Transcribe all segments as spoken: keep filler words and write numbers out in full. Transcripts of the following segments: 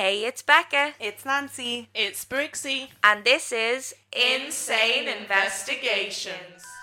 Hey, it's Becca. It's Nancy. It's Brixie. And this is Insane Investigations.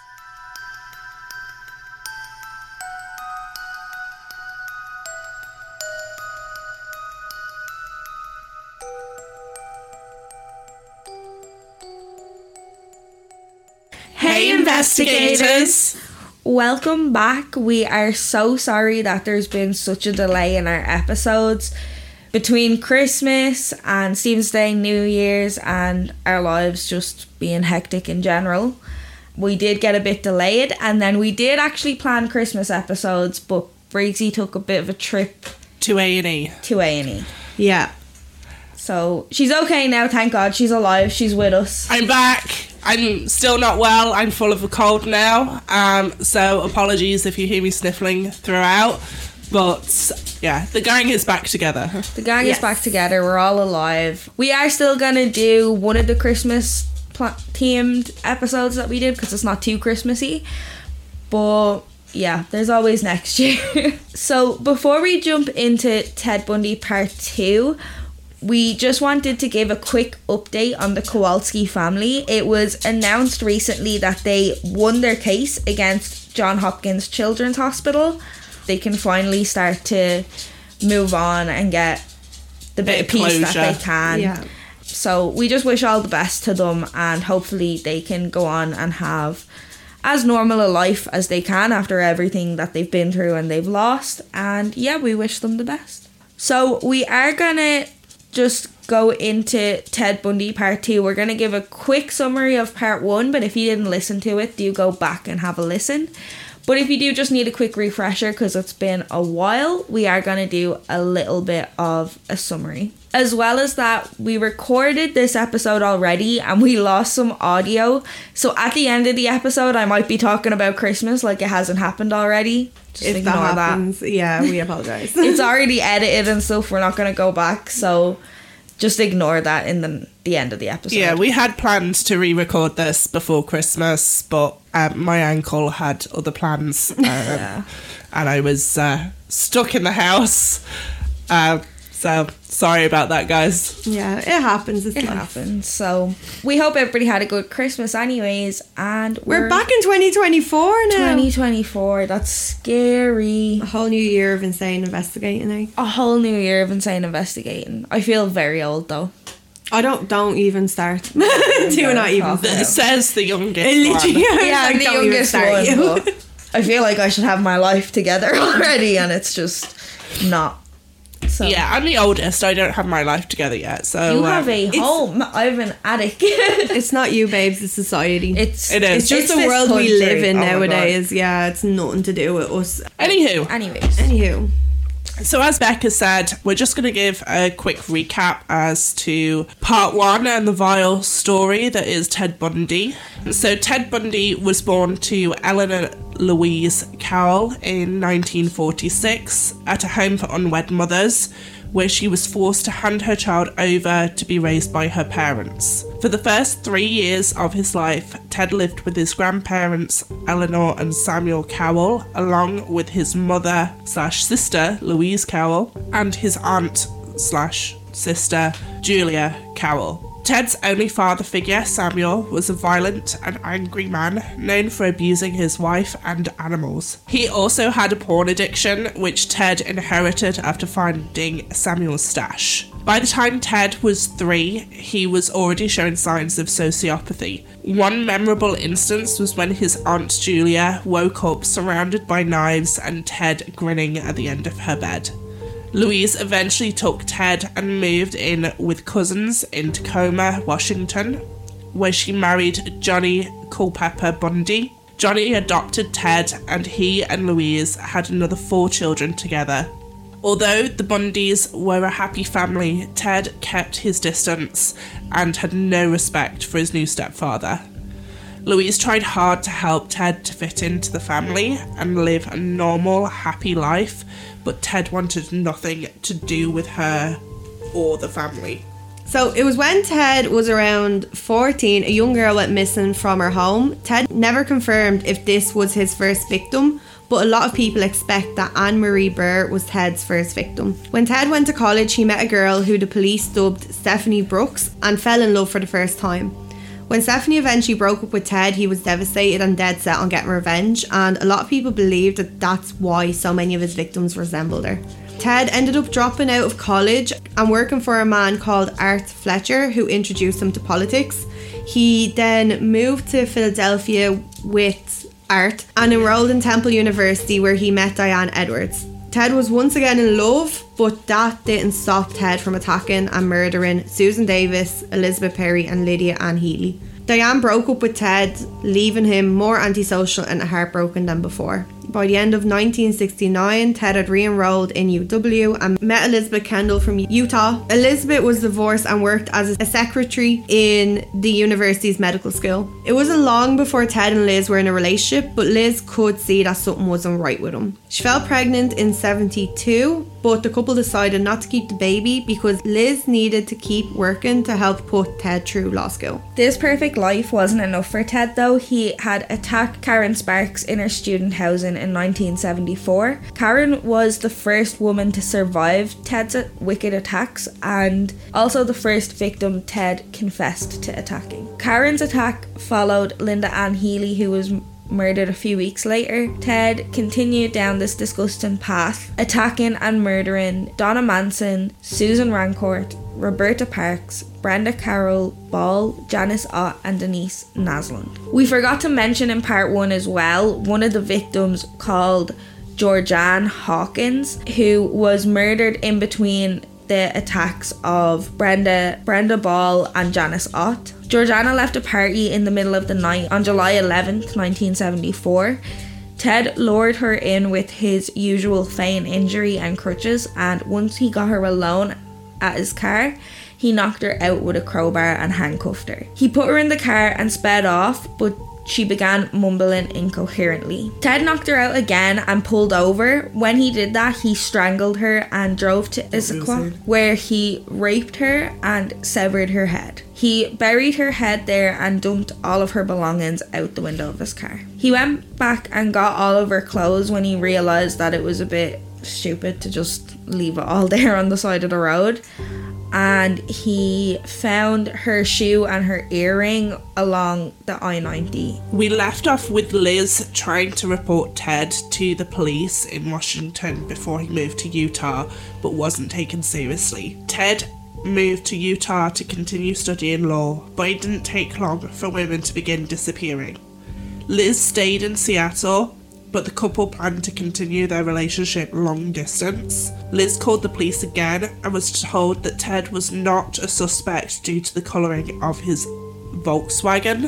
Hey, investigators! Welcome back. We are so sorry that there's been such a delay in our episodes. Between Christmas and Stephen's Day, New Year's, and our lives just being hectic in general, we did get a bit delayed, and then we did actually plan Christmas episodes, but Briggsy took a bit of a trip To A and E. to A and E. Yeah. So she's okay now, thank God. She's alive, she's with us. I'm back. I'm still not well. I'm full of a cold now. Um, so apologies if you hear me sniffling throughout. But yeah, the gang is back together. The gang Yes. is back together. We're all alive. We are still going to do one of the Christmas pl- themed episodes that we did because it's not too Christmassy. But yeah, there's always next year. So before we jump into Ted Bundy Part two, we just wanted to give a quick update on the Kowalski family. It was announced recently that they won their case against Johns Hopkins Children's Hospital. They can finally start to move on and get the bit, Bit of of peace that closure. they can. Yeah. So we just wish all the best to them, and hopefully they can go on and have as normal a life as they can after everything that they've been through and they've lost. And yeah, we wish them the best. So we are gonna just go into Ted Bundy Part two. We're gonna give a quick summary of Part one, but if you didn't listen to it, do go back and have a listen. But if you do just need a quick refresher because it's been a while, we are going to do a little bit of a summary. As well as that, we recorded this episode already and we lost some audio. So at the end of the episode, I might be talking about Christmas like it hasn't happened already. Just If ignore that that. happens, yeah, we apologise. It's already edited and stuff. We're not going to go back. So just ignore that in the, the end of the episode. Yeah, we had plans to re-record this before Christmas, but um, my ankle had other plans, um, Yeah. and I was uh, stuck in the house. Uh, so sorry about that, guys. Yeah, it happens. It's It life. happens. So we hope everybody had a good Christmas anyways. And We're back in twenty twenty-four now. twenty twenty-four. That's scary. A whole new year of insane investigating. Eh? A whole new year of insane investigating. I feel very old though. I don't. Don't even start. Do not even. Half Start. It says the youngest It literally- one. I was Yeah, like, I'm the don't even youngest start one. you. But I feel like I should have my life together already, and it's just not. So Yeah, I'm the oldest. I don't have my life together yet. So you um, have a it's- home. I have an attic. It's not you, babes. It's society. it's It is. It's just it's the this world we country. live in Oh my God. nowadays. Yeah, it's nothing to do with us. Anywho, Anyways, Anywho, so as Becca said, we're just going to give a quick recap as to part one and the vile story that is Ted Bundy. So Ted Bundy was born to Eleanor Louise Cowell in nineteen forty-six at a home for unwed mothers, where she was forced to hand her child over to be raised by her parents. For the first three years of his life, Ted lived with his grandparents, Eleanor and Samuel Cowell, along with his mother slash sister, Louise Cowell, and his aunt slash sister, Julia Cowell. Ted's only father figure, Samuel, was a violent and angry man known for abusing his wife and animals. He also had a porn addiction, which Ted inherited after finding Samuel's stash. By the time Ted was three, he was already showing signs of sociopathy. One memorable instance was when his Aunt Julia woke up surrounded by knives and Ted grinning at the end of her bed. Louise eventually took Ted and moved in with cousins in Tacoma, Washington, where she married Johnny Culpepper Bundy. Johnny adopted Ted, and he and Louise had another four children together. Although the Bundys were a happy family, Ted kept his distance and had no respect for his new stepfather. Louise tried hard to help Ted to fit into the family and live a normal, happy life, but Ted wanted nothing to do with her or the family. So it was when Ted was around fourteen, a young girl went missing from her home. Ted never confirmed if this was his first victim, but a lot of people expect that Anne-Marie Burr was Ted's first victim. When Ted went to college, he met a girl who the police dubbed Stephanie Brooks and fell in love for the first time. When Stephanie eventually broke up with Ted, he was devastated and dead set on getting revenge, and a lot of people believe that that's why so many of his victims resembled her. Ted ended up dropping out of college and working for a man called Art Fletcher, who introduced him to politics. He then moved to Philadelphia with Art and enrolled in Temple University, where he met Diane Edwards. Ted was once again in love, but that didn't stop Ted from attacking and murdering Susan Davis, Elizabeth Perry and Lydia Ann Healy. Diane broke up with Ted, leaving him more antisocial and heartbroken than before. By the end of nineteen sixty-nine, Ted had re-enrolled in U W and met Elizabeth Kendall from Utah. Elizabeth was divorced and worked as a secretary in the university's medical school. It wasn't long before Ted and Liz were in a relationship, but Liz could see that something wasn't right with him. She fell pregnant in seventy-two, but the couple decided not to keep the baby because Liz needed to keep working to help put Ted through law school. This perfect life wasn't enough for Ted though. He had attacked Karen Sparks in her student housing in nineteen seventy-four. Karen was the first woman to survive Ted's wicked attacks and also the first victim Ted confessed to attacking. Karen's attack followed Linda Ann Healy, who was murdered a few weeks later. Ted continued down this disgusting path, attacking and murdering Donna Manson, Susan Rancourt, Roberta Parks, Brenda Carroll Ball, Janice Ott and Denise Naslund. We forgot to mention in part one as well, one of the victims called Georgianne Hawkins, who was murdered in between the attacks of Brenda, Brenda Ball and Janice Ott. Georgiana left a party in the middle of the night on July eleventh, nineteen seventy-four. Ted lured her in with his usual feign injury and crutches, and once he got her alone at his car, he knocked her out with a crowbar and handcuffed her. He put her in the car and sped off, but she began mumbling incoherently. Ted knocked her out again and pulled over. When he did that, he strangled her and drove to Issaquah, where he raped her and severed her head. He buried her head there and dumped all of her belongings out the window of his car. He went back and got all of her clothes when he realised that it was a bit stupid to just leave it all there on the side of the road. And he found her shoe and her earring along the I ninety. We left off with Liz trying to report Ted to the police in Washington before he moved to Utah, but wasn't taken seriously. Ted moved to Utah to continue studying law, but it didn't take long for women to begin disappearing. Liz stayed in Seattle, but the couple planned to continue their relationship long distance. Liz called the police again and was told that Ted was not a suspect due to the colouring of his Volkswagen,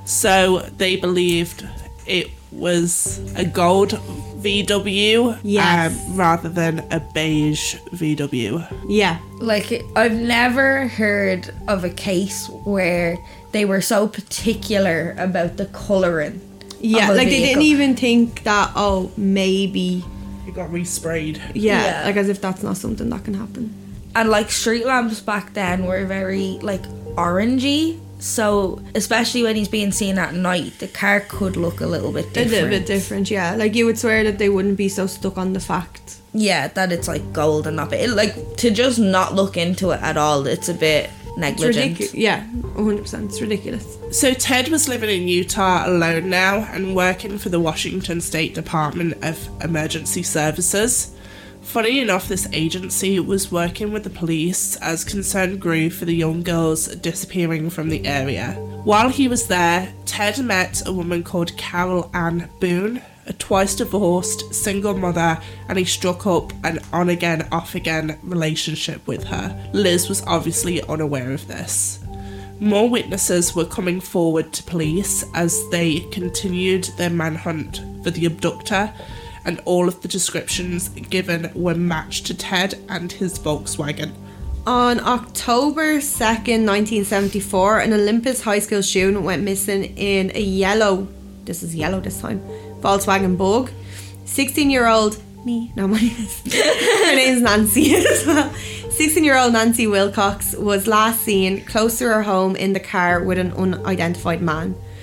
so they believed it was a gold V W yes. um, rather than a beige V W. Yeah. Like, I've never heard of a case where they were so particular about the colouring. Yeah, like they didn't even think that, oh, maybe It got resprayed. Yeah, Yeah. like as if that's not something that can happen. And like street lamps back then were very like orangey, so especially when he's being seen at night, the car could look a little bit different. A little bit different, yeah. Like you would swear that they wouldn't be so stuck on the fact. Yeah, that it's like gold and not, but it, like to just not look into it at all, it's a bit negligent. It's ridiculous. Yeah, one hundred percent. It's ridiculous. So Ted was living in Utah alone now and working for the Washington State Department of Emergency Services. Funny enough, this agency was working with the police as concern grew for the young girls disappearing from the area. While he was there, Ted met a woman called Carol Ann Boone, a twice divorced single mother, and he struck up an on-again, off-again relationship with her. Liz was obviously unaware of this. More witnesses were coming forward to police as they continued their manhunt for the abductor, and all of the descriptions given were matched to Ted and his Volkswagen. On October second, nineteen seventy-four, an Olympus high school student went missing in a yellow, this is yellow this time, Volkswagen Bug. sixteen-year-old, me, no, my name is, her name's Nancy as well. sixteen-year-old Nancy Wilcox was last seen close to her home in the car with an unidentified man.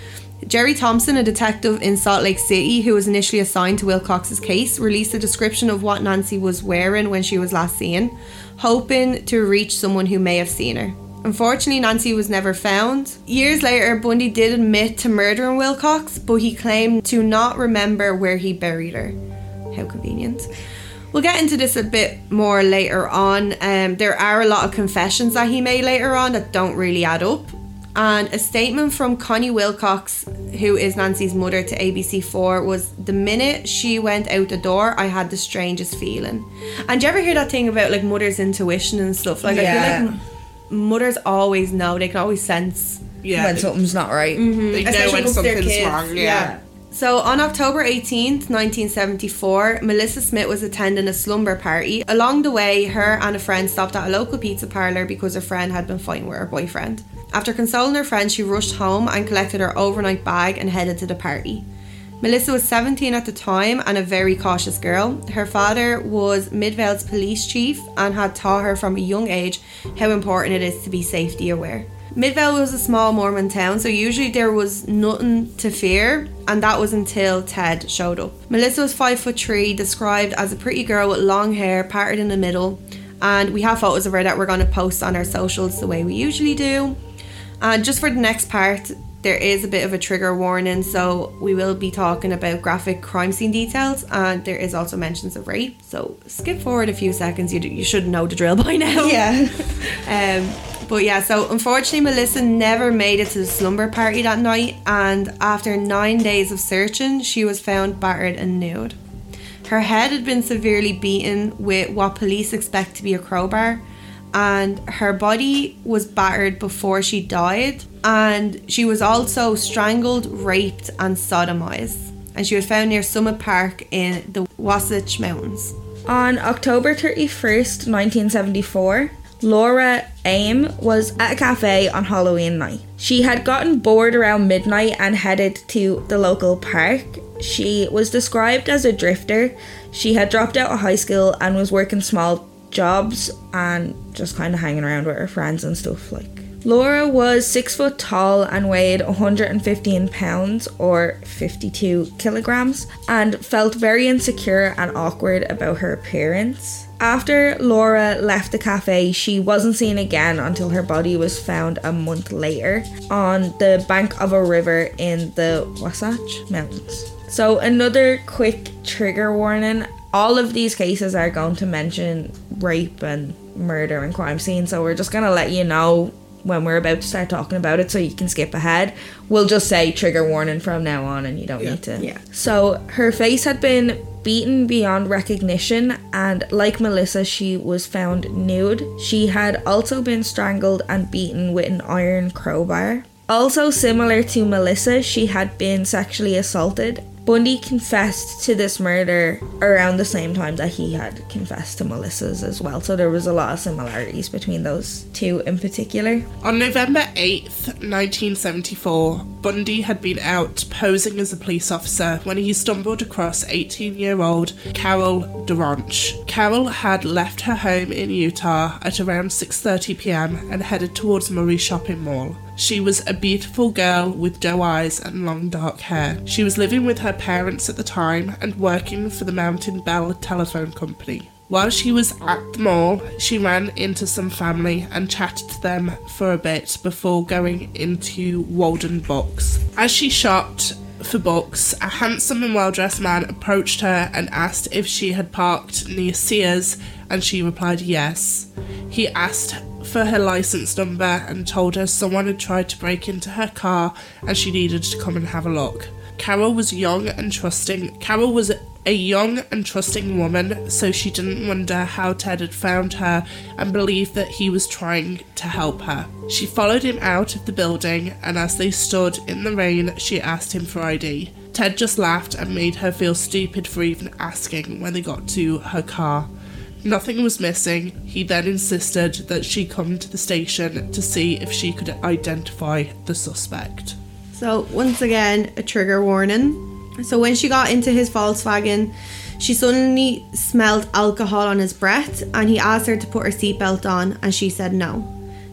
Jerry Thompson, a detective in Salt Lake City who was initially assigned to Wilcox's case, released a description of what Nancy was wearing when she was last seen, hoping to reach someone who may have seen her. Unfortunately, Nancy was never found. Years later, Bundy did admit to murdering Wilcox, but he claimed to not remember where he buried her. How convenient. We'll get into this a bit more later on. Um, there are a lot of confessions that he made later on that don't really add up. And a statement from Connie Wilcox, who is Nancy's mother, to A B C four was, "The minute she went out the door, I had the strangest feeling." And do you ever hear that thing about like mother's intuition and stuff? Like, yeah. I feel like mothers always know, they can always sense Yeah. when something's not right. Mm-hmm. They know Especially when with their something's kids. wrong. Yeah. Yeah. So on October eighteenth, nineteen seventy-four, Melissa Smith was attending a slumber party. Along the way, her and a friend stopped at a local pizza parlour because her friend had been fighting with her boyfriend. After consoling her friend, she rushed home and collected her overnight bag and headed to the party. Melissa was seventeen at the time and a very cautious girl. Her father was Midvale's police chief and had taught her from a young age how important it is to be safety aware. Midvale was a small Mormon town, so usually there was nothing to fear, and that was until Ted showed up. Melissa was five foot three, described as a pretty girl with long hair parted in the middle, and we have photos of her that we're going to post on our socials the way we usually do. And just for the next part, there is a bit of a trigger warning, so we will be talking about graphic crime scene details, and there is also mentions of rape, so skip forward a few seconds. You, you should know the drill by now. Yeah. um, but yeah, so unfortunately Melissa never made it to the slumber party that night, and after nine days of searching, she was found battered and nude. Her head had been severely beaten with what police expect to be a crowbar, and her body was battered before she died, and she was also strangled, raped and sodomized, and she was found near Summit Park in the Wasatch Mountains. On October thirty-first, nineteen seventy-four, Laura Aim was at a cafe on Halloween night. She had gotten bored around midnight and headed to the local park. She was described as a drifter. She had dropped out of high school and was working small jobs and just kind of hanging around with her friends and stuff. Like, Laura was six foot tall and weighed one hundred fifteen pounds or fifty-two kilograms and felt very insecure and awkward about her appearance. After Laura left the cafe, she wasn't seen again until her body was found a month later on the bank of a river in the Wasatch Mountains. So another quick trigger warning. All of these cases are going to mention rape and murder and crime scene, so we're just going to let you know when we're about to start talking about it so you can skip ahead. We'll just say trigger warning from now on and you don't Yeah. need to. Yeah. So her face had been beaten beyond recognition, and like Melissa, she was found nude. She had also been strangled and beaten with an iron crowbar. Also similar to Melissa, she had been sexually assaulted. Bundy confessed to this murder around the same time that he had confessed to Melissa's as well, so there was a lot of similarities between those two in particular. On November eighth, nineteen seventy-four, Bundy had been out posing as a police officer when he stumbled across eighteen-year-old Carol Duranch. Carol had left her home in Utah at around six thirty p.m. and headed towards Murray Shopping Mall. She was a beautiful girl with doe eyes and long dark hair. She was living with her parents at the time and working for the Mountain Bell Telephone Company. While she was at the mall, she ran into some family and chatted to them for a bit before going into Walden Books. As she shopped for books, a handsome and well-dressed man approached her and asked if she had parked near Sears, and she replied yes. He asked for her license number and told her someone had tried to break into her car and she needed to come and have a look. Carol was young and trusting. Carol was a young and trusting woman, so she didn't wonder how Ted had found her and believed that he was trying to help her. She followed him out of the building, and as they stood in the rain, she asked him for I D. Ted just laughed and made her feel stupid for even asking when they got to her car. Nothing was missing. He then insisted that she come to the station to see if she could identify the suspect. So once again, a trigger warning. So when she got into his Volkswagen, she suddenly smelled alcohol on his breath, and he asked her to put her seatbelt on, and she said no.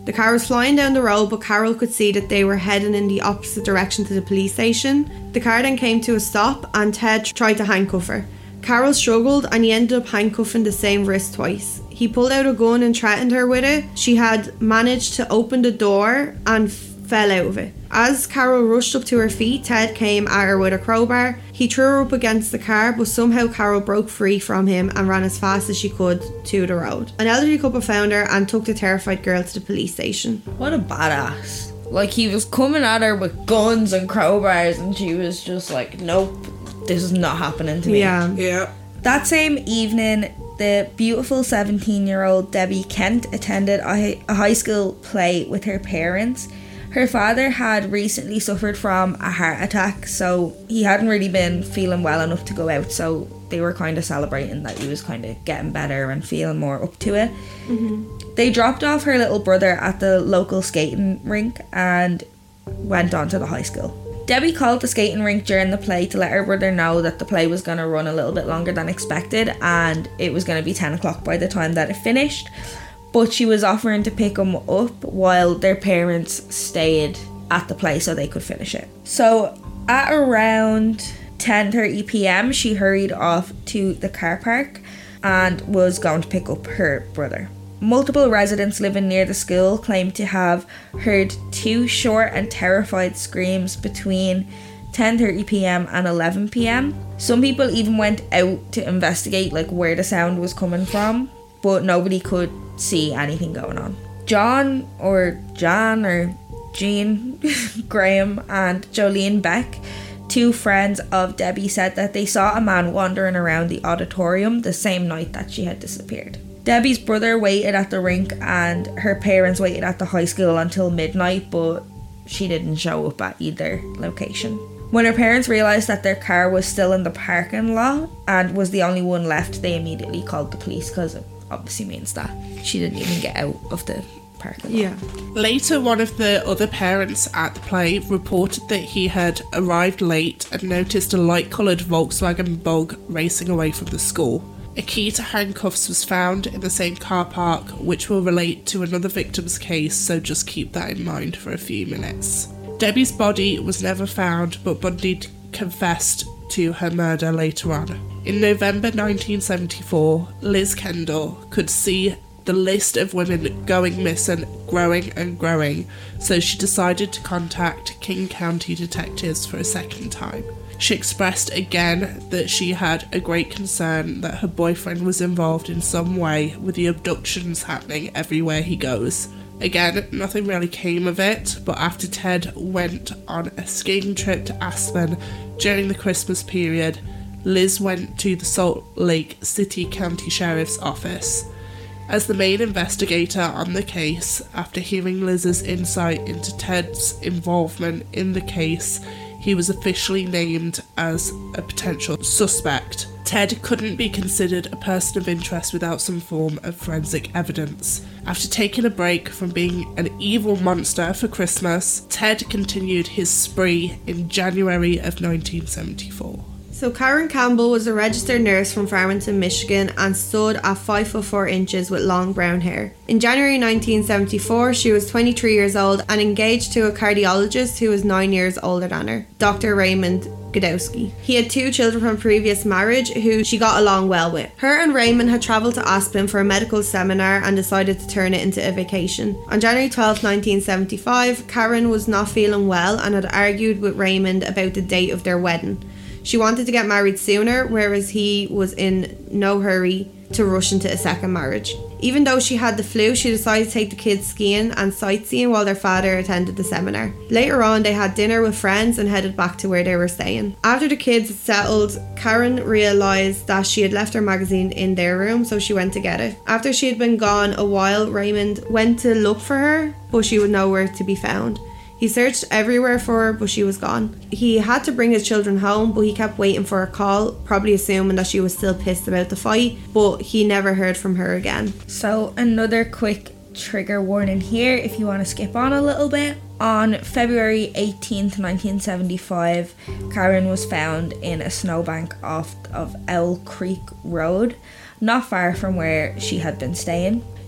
The car was flying down the road, but Carol could see that they were heading in the opposite direction to the police station. The car then came to a stop and Ted tried to handcuff her. Carol struggled and he ended up handcuffing the same wrist twice. He pulled out a gun and threatened her with it. She had managed to open the door and f- fell out of it. As Carol rushed up to her feet, Ted came at her with a crowbar. He threw her up against the car, but somehow Carol broke free from him and ran as fast as she could to the road. An elderly couple found her and took the terrified girl to the police station. What a badass. Like, he was coming at her with guns and crowbars and she was just like, nope, this is not happening to me. Yeah. Yeah. That same evening, the beautiful seventeen-year-old Debbie Kent attended a a high school play with her parents. Her father had recently suffered from a heart attack, so he hadn't really been feeling well enough to go out, so they were kind of celebrating that he was kind of getting better and feeling more up to it. Mm-hmm. They dropped off her little brother at the local skating rink and went on to the high school. Debbie called the skating rink during the play to let her brother know that the play was going to run a little bit longer than expected and it was going to be ten o'clock by the time that it finished. But she was offering to pick him up while their parents stayed at the play so they could finish it. So at around ten thirty p.m, she hurried off to the car park and was going to pick up her brother. Multiple residents living near the school claimed to have heard two short and terrified screams between ten thirty p.m. and eleven p.m. Some people even went out to investigate like where the sound was coming from, but nobody could see anything going on. John or Jan or Jean Graham and Jolene Beck, two friends of Debbie, said that they saw a man wandering around the auditorium the same night that she had disappeared. Debbie's brother waited at the rink and her parents waited at the high school until midnight, but she didn't show up at either location. When her parents realised that their car was still in the parking lot and was the only one left, they immediately called the police because it obviously means that she didn't even get out of the parking lot. Yeah. Later, one of the other parents at the play reported that he had arrived late and noticed a light-coloured Volkswagen Bug racing away from the school. A key to handcuffs was found in the same car park, which will relate to another victim's case, so just keep that in mind for a few minutes. Debbie's body was never found, but Bundy confessed to her murder later on. In November nineteen seventy-four, Liz Kendall could see the list of women going missing growing and growing, so she decided to contact King County detectives for a second time. She expressed again that she had a great concern that her boyfriend was involved in some way with the abductions happening everywhere he goes. Again, nothing really came of it, but after Ted went on a skiing trip to Aspen during the Christmas period, Liz went to the Salt Lake City County Sheriff's Office. As the main investigator on the case, after hearing Liz's insight into Ted's involvement in the case, he was officially named as a potential suspect. Ted couldn't be considered a person of interest without some form of forensic evidence. After taking a break from being an evil monster for Christmas, Ted continued his spree in January of nineteen seventy-four. So Karen Campbell was a registered nurse from Farmington, Michigan and stood at five foot four inches with long brown hair. In January nineteen seventy-four, she was twenty-three years old and engaged to a cardiologist who was nine years older than her, Doctor Raymond Godowski. He had two children from a previous marriage who she got along well with. Her and Raymond had travelled to Aspen for a medical seminar and decided to turn it into a vacation. On January twelfth, nineteen seventy-five, Karen was not feeling well and had argued with Raymond about the date of their wedding. She wanted to get married sooner, whereas he was in no hurry to rush into a second marriage. Even though she had the flu, she decided to take the kids skiing and sightseeing while their father attended the seminar. Later on, they had dinner with friends and headed back to where they were staying. After the kids had settled, Karen realised that she had left her magazine in their room, so she went to get it. After she had been gone a while, Raymond went to look for her, but she was nowhere to be found. He searched everywhere for her, but she was gone. He had to bring his children home, but he kept waiting for a call, probably assuming that she was still pissed about the fight, but he never heard from her again. So another quick trigger warning here if you want to skip on a little bit. On February eighteenth, nineteen seventy-five, Karen was found in a snowbank off of Owl Creek Road, not far from where she had been staying.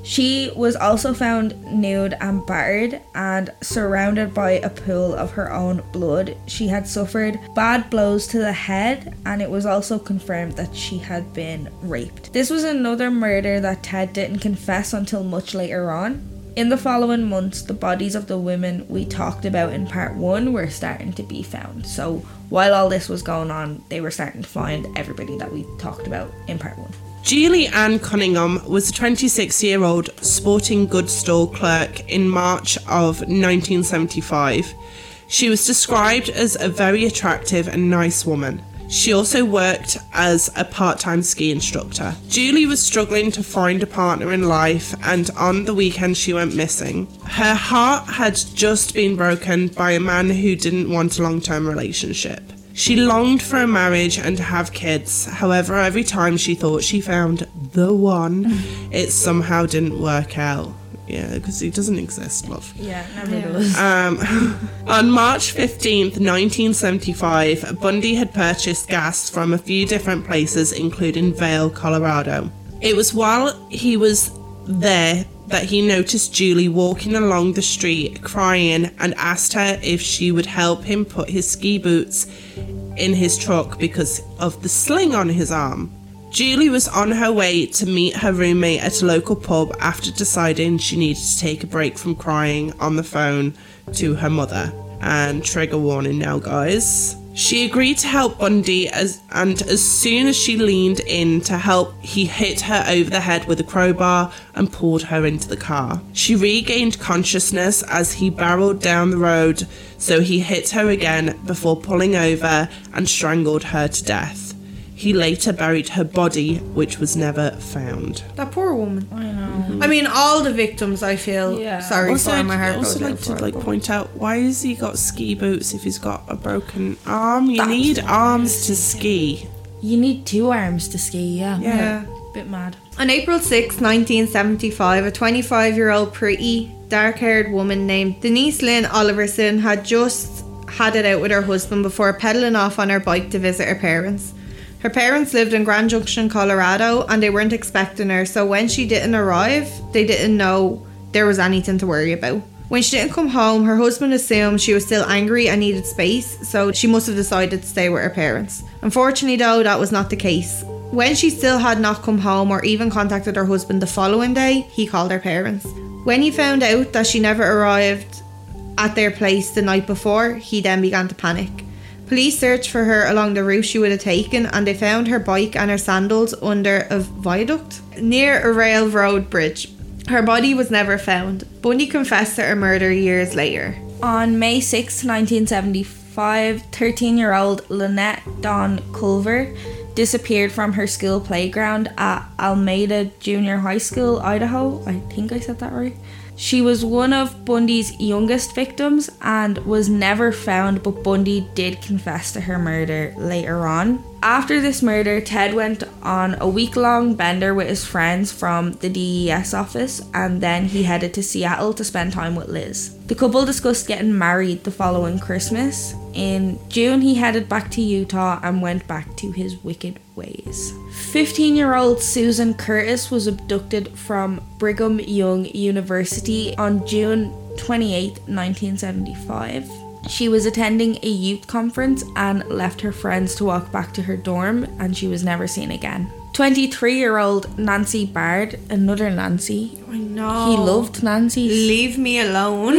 She was also found nude and battered and surrounded by a pool of her own blood. She had suffered bad blows to the head, and it was also confirmed that she had been raped. This was another murder that Ted didn't confess until much later on. In the following months, the bodies of the women we talked about in part one were starting to be found. So while all this was going on, they were starting to find everybody that we talked about in part one. Julie Ann Cunningham was a twenty-six-year-old sporting goods store clerk in March of nineteen seventy-five. She was described as a very attractive and nice woman. She also worked as a part-time ski instructor. Julie was struggling to find a partner in life, and on the weekend she went missing. Her heart had just been broken by a man who didn't want a long-term relationship. She longed for a marriage and to have kids. However, every time she thought she found the one, it somehow didn't work out. Yeah, because he doesn't exist, love. Yeah, never does. Um, on March fifteenth, nineteen seventy-five, Bundy had purchased gas from a few different places, including Vail, Colorado. It was while he was there that he noticed Julie walking along the street crying and asked her if she would help him put his ski boots in his truck because of the sling on his arm. Julie was on her way to meet her roommate at a local pub after deciding she needed to take a break from crying on the phone to her mother. And trigger warning now, guys. She agreed to help Bundy, as, and as soon as she leaned in to help, he hit her over the head with a crowbar and pulled her into the car. She regained consciousness as he barreled down the road, so he hit her again before pulling over and strangled her to death. He later buried her body, which was never found. That poor woman. I know. I mean, all the victims, I feel Yeah. sorry Also, for. My heart I'd goes also out like to for like her. point out, why has he got ski boots if he's got a broken arm? You That's need what arms to ski. You need two arms to ski, yeah. Yeah. Bit mad. On April sixth, nineteen seventy-five, a twenty-five-year-old pretty, dark-haired woman named Denise Lynn Oliverson had just had it out with her husband before pedaling off on her bike to visit her parents. Her parents lived in Grand Junction, Colorado, and they weren't expecting her, so when she didn't arrive, they didn't know there was anything to worry about. When she didn't come home, her husband assumed she was still angry and needed space, so she must have decided to stay with her parents. Unfortunately though, that was not the case. When she still had not come home or even contacted her husband the following day, he called her parents. When he found out that she never arrived at their place the night before, he then began to panic. Police searched for her along the route she would have taken, and they found her bike and her sandals under a viaduct near a railroad bridge. Her body was never found. Bundy confessed to her murder years later. On May sixth, nineteen seventy-five, thirteen-year-old Lynette Dawn Culver disappeared from her school playground at Alameda Junior High School, Idaho. I think I said that right. She was one of Bundy's youngest victims and was never found, but Bundy did confess to her murder later on. After this murder, Ted went on a week-long bender with his friends from the D E S office, and then he headed to Seattle to spend time with Liz. The couple discussed getting married the following Christmas. In June, he headed back to Utah and went back to his wicked ways. fifteen-year-old Susan Curtis was abducted from Brigham Young University on June twenty-eighth, nineteen seventy-five. She was attending a youth conference and left her friends to walk back to her dorm, and she was never seen again. twenty-three-year-old Nancy Bard, another Nancy. I know. He loved Nancy. Leave me alone.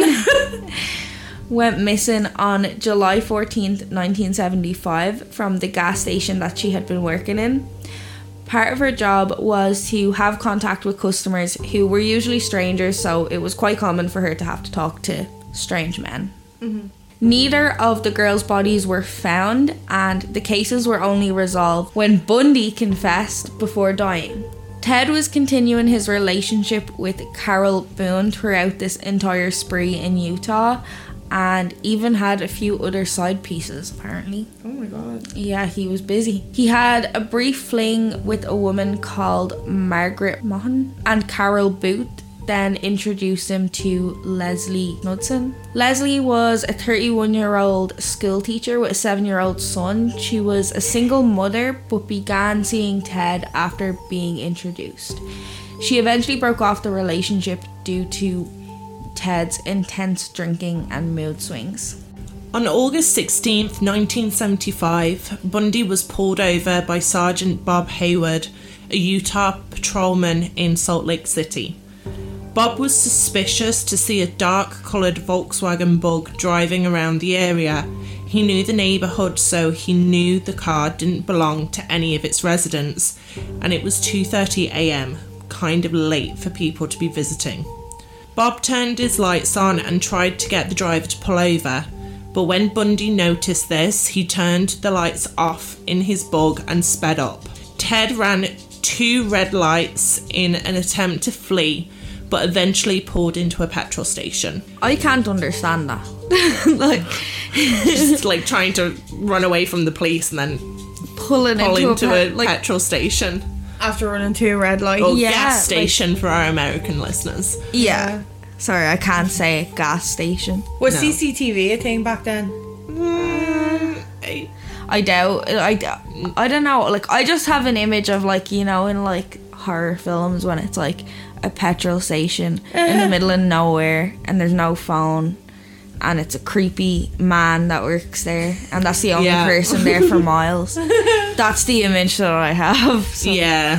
Went missing on July fourteenth, nineteen seventy-five from the gas station that she had been working in. Part of her job was to have contact with customers who were usually strangers, so it was quite common for her to have to talk to strange men. Mm-hmm. Neither of the girls' bodies were found, and the cases were only resolved when Bundy confessed before dying. Ted was continuing his relationship with Carol Boone throughout this entire spree in Utah, and even had a few other side pieces, apparently. Oh my god. Yeah, he was busy. He had a brief fling with a woman called Margaret Mahan, and Carol Booth then introduced him to Leslie Knudsen. Leslie was a thirty-one-year-old school teacher with a seven-year-old son. She was a single mother but began seeing Ted after being introduced. She eventually broke off the relationship due to Ted's intense drinking and mood swings. On August sixteenth, nineteen seventy-five, Bundy was pulled over by Sergeant Bob Hayward, a Utah patrolman in Salt Lake City. Bob was suspicious to see a dark-coloured Volkswagen Bug driving around the area. He knew the neighbourhood, so he knew the car didn't belong to any of its residents, and it was two thirty a.m., kind of late for people to be visiting. Bob turned his lights on and tried to get the driver to pull over, but when Bundy noticed this, he turned the lights off in his Bug and sped up. Ted ran two red lights in an attempt to flee, but eventually pulled into a petrol station. I can't understand that. Like, just like trying to run away from the police and then pulling pull into, into a, a, pe- like, petrol station. After running two red lights. Or Yeah, gas station like- for our American listeners. Yeah. Sorry, I can't say gas station. Was No. C C T V a thing back then? Eh, I doubt. I, doubt- I don't know. Like, I just have an image of, like, you know, in like horror films when it's like a petrol station in the middle of nowhere and there's no phone and it's a creepy man that works there and that's the only Yeah. person there for miles. That's the image that I have. So. Yeah.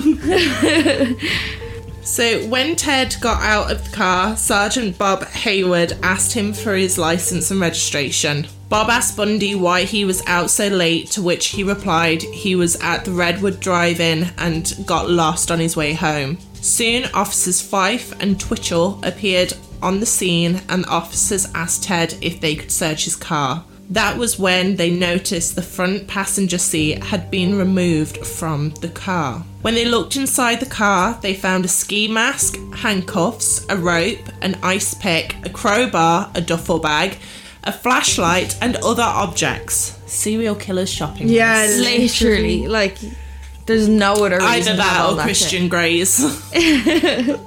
So when Ted got out of the car, Sergeant Bob Hayward asked him for his license and registration. Bob asked Bundy why he was out so late, to which he replied he was at the Redwood Drive-In and got lost on his way home. Soon, officers Fife and Twitchell appeared on the scene and the officers asked Ted if they could search his car. That was when they noticed the front passenger seat had been removed from the car. When they looked inside the car, they found a ski mask, handcuffs, a rope, an ice pick, a crowbar, a duffel bag, a flashlight, and other objects. Serial killer's shopping Yeah, list. Literally, like, there's no other reason Either to have that all or Christian shit. Grey's.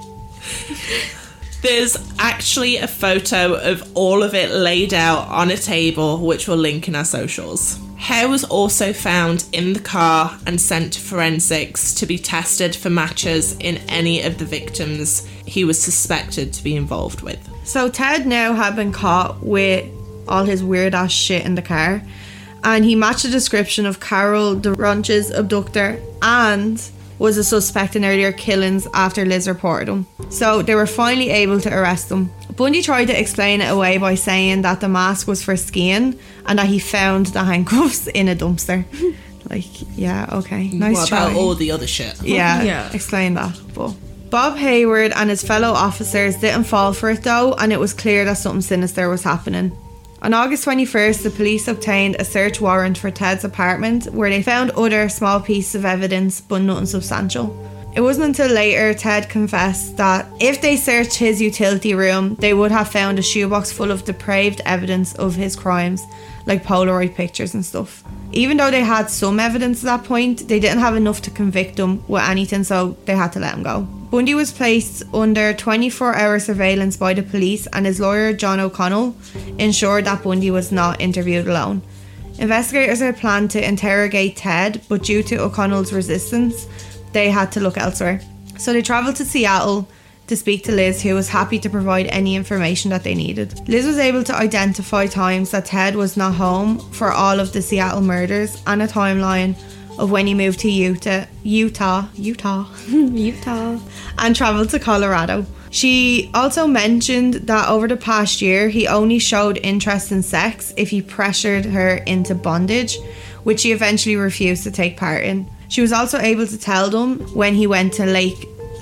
There's actually a photo of all of it laid out on a table, which we'll link in our socials. Hair was also found in the car and sent to forensics to be tested for matches in any of the victims he was suspected to be involved with. So Ted now had been caught with all his weird ass shit in the car, and he matched the description of Carol DeRonch's abductor and was a suspect in earlier killings after Liz reported him. So they were finally able to arrest him. Bundy tried to explain it away by saying that the mask was for skiing and that he found the handcuffs in a dumpster. Like, yeah, okay, nice what try. about all the other shit? Yeah, Yeah. explain that. But Bob Hayward and his fellow officers didn't fall for it though, and it was clear that something sinister was happening. On August twenty-first, the police obtained a search warrant for Ted's apartment where they found other small pieces of evidence, but nothing substantial. It wasn't until later Ted confessed that if they searched his utility room, they would have found a shoebox full of depraved evidence of his crimes, like Polaroid pictures and stuff. Even though they had some evidence at that point, they didn't have enough to convict him with anything, so they had to let him go. Bundy was placed under twenty-four hour surveillance by the police, and his lawyer John O'Connell ensured that Bundy was not interviewed alone. Investigators had planned to interrogate Ted, but due to O'Connell's resistance, they had to look elsewhere. So they travelled to Seattle to speak to Liz, who was happy to provide any information that they needed. Liz was able to identify times that Ted was not home for all of the Seattle murders and a timeline of when he moved to Utah, Utah, Utah, Utah, and travelled to Colorado. She also mentioned that over the past year, he only showed interest in sex if he pressured her into bondage, which she eventually refused to take part in. She was also able to tell them when he went to Lake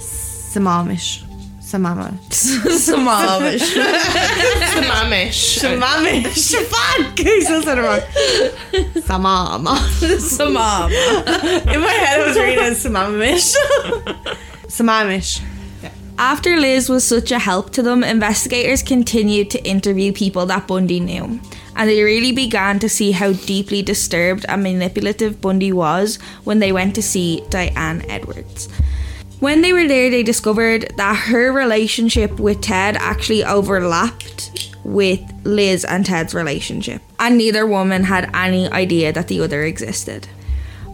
Sammamish. Sammamish. Sammamish. Sammamish. Sammamish. Fuck! I still said it wrong. Samama. Sammam. In my head, I was reading it as Sammamish. Sammamish. After Liz was such a help to them, investigators continued to interview people that Bundy knew, and they really began to see how deeply disturbed and manipulative Bundy was when they went to see Diane Edwards. When they were there, they discovered that her relationship with Ted actually overlapped with Liz and Ted's relationship, and neither woman had any idea that the other existed.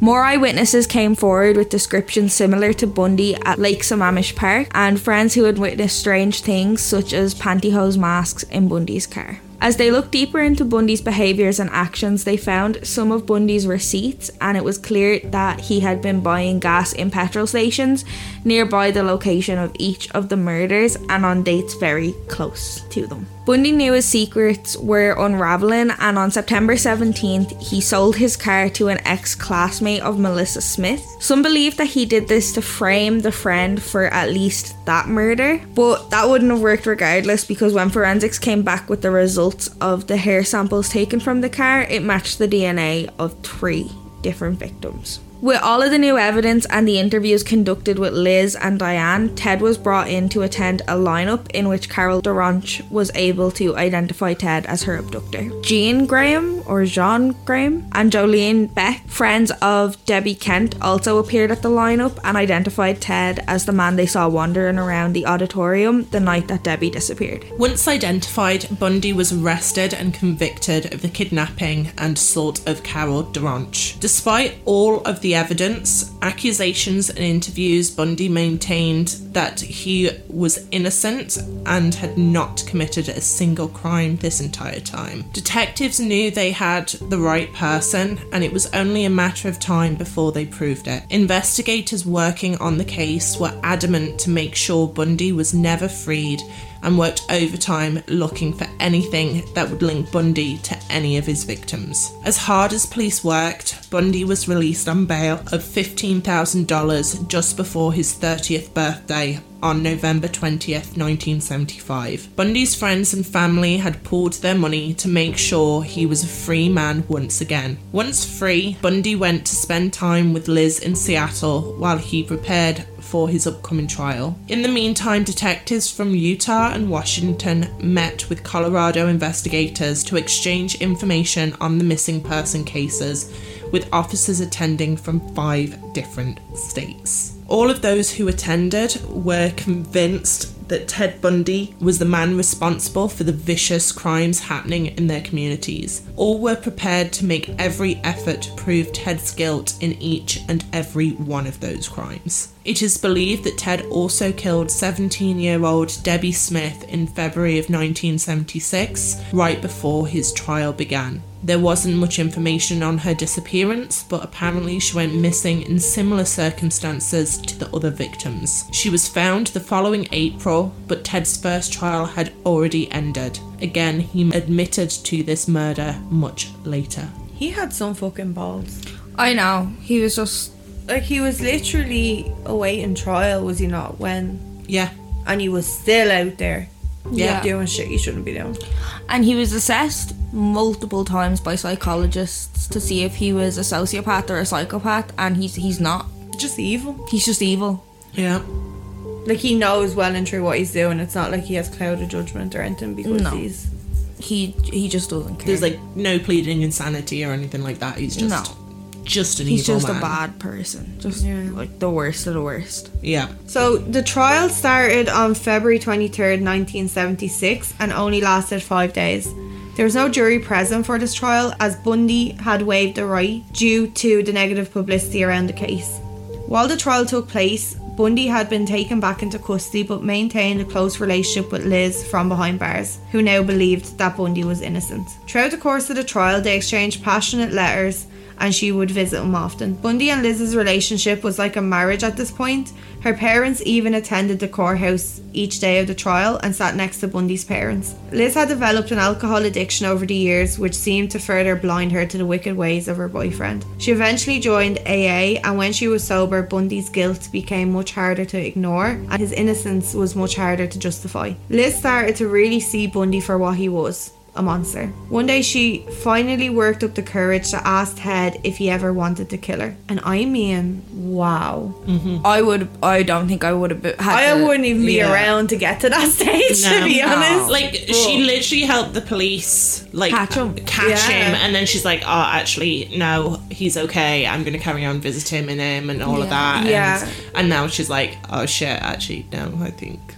More eyewitnesses came forward with descriptions similar to Bundy at Lake Sammamish Park, and friends who had witnessed strange things such as pantyhose masks in Bundy's car. As they looked deeper into Bundy's behaviours and actions, they found some of Bundy's receipts, and it was clear that he had been buying gas in petrol stations nearby the location of each of the murders and on dates very close to them. Bundy knew his secrets were unravelling, and on September seventeenth he sold his car to an ex-classmate of Melissa Smith. Some believe that he did this to frame the friend for at least that murder, but that wouldn't have worked regardless, because when forensics came back with the results of the hair samples taken from the car, it matched the D N A of three different victims. With all of the new evidence and the interviews conducted with Liz and Diane, Ted was brought in to attend a lineup in which Carol Durant was able to identify Ted as her abductor. Jean Graham, or Jean Graham, and Jolene Beck, friends of Debbie Kent, also appeared at the lineup and identified Ted as the man they saw wandering around the auditorium the night that Debbie disappeared. Once identified, Bundy was arrested and convicted of the kidnapping and assault of Carol Durant. Despite all of the evidence, accusations and interviews, Bundy maintained that he was innocent and had not committed a single crime this entire time. Detectives knew they had the right person, and it was only a matter of time before they proved it. Investigators working on the case were adamant to make sure Bundy was never freed, and worked overtime looking for anything that would link Bundy to any of his victims. As hard as police worked, Bundy was released on bail of fifteen thousand dollars just before his thirtieth birthday on November twentieth, nineteen seventy-five. Bundy's friends and family had pooled their money to make sure he was a free man once again. Once free, Bundy went to spend time with Liz in Seattle while he prepared for his upcoming trial. In the meantime, detectives from Utah and Washington met with Colorado investigators to exchange information on the missing person cases, with officers attending from five different states. All of those who attended were convinced that Ted Bundy was the man responsible for the vicious crimes happening in their communities. All were prepared to make every effort to prove Ted's guilt in each and every one of those crimes. It is believed that Ted also killed seventeen-year-old Debbie Smith in February of nineteen seventy-six, right before his trial began. There wasn't much information on her disappearance, but apparently she went missing in similar circumstances to the other victims. She was found the following April, but Ted's first trial had already ended. Again, he admitted to this murder much later. He had some fucking balls. I know, he was just... Like, he was literally awaiting trial, was he not, when... Yeah. And he was still out there. Yeah. Doing shit you shouldn't be doing. And he was assessed multiple times by psychologists to see if he was a sociopath or a psychopath, and he's he's not. Just evil. He's just evil. Yeah. Like, he knows well and true what he's doing. It's not like he has clouded judgment or anything because No. he's... He he just doesn't care. There's like no pleading insanity or anything like that. He's just No. just an He's evil just man. a bad person. Just Yeah. like the worst of the worst. Yeah. So, the trial started on February twenty-third, nineteen seventy-six and only lasted five days. There was no jury present for this trial, as Bundy had waived the right due to the negative publicity around the case. While the trial took place, Bundy had been taken back into custody but maintained a close relationship with Liz from behind bars, who now believed that Bundy was innocent. Throughout the course of the trial, they exchanged passionate letters and she would visit him often. Bundy and Liz's relationship was like a marriage at this point. Her parents even attended the courthouse each day of the trial and sat next to Bundy's parents. Liz had developed an alcohol addiction over the years, which seemed to further blind her to the wicked ways of her boyfriend. She eventually joined A A, and when she was sober, Bundy's guilt became much harder to ignore and his innocence was much harder to justify. Liz started to really see Bundy for what he was. A monster. One day she finally worked up the courage to ask Ted if he ever wanted to kill her. And I mean, wow. Mm-hmm. I would. I don't think I would have been. Had I to, wouldn't even be yeah. around to get to that stage, No. to be No. honest. Like, she literally helped the police, like, Catch him. catch Yeah. him, and then she's like, oh, actually, no, he's okay, I'm going to carry on visiting him and all of Yeah. that. Yeah. And, and now she's like, oh, shit, actually, no, I think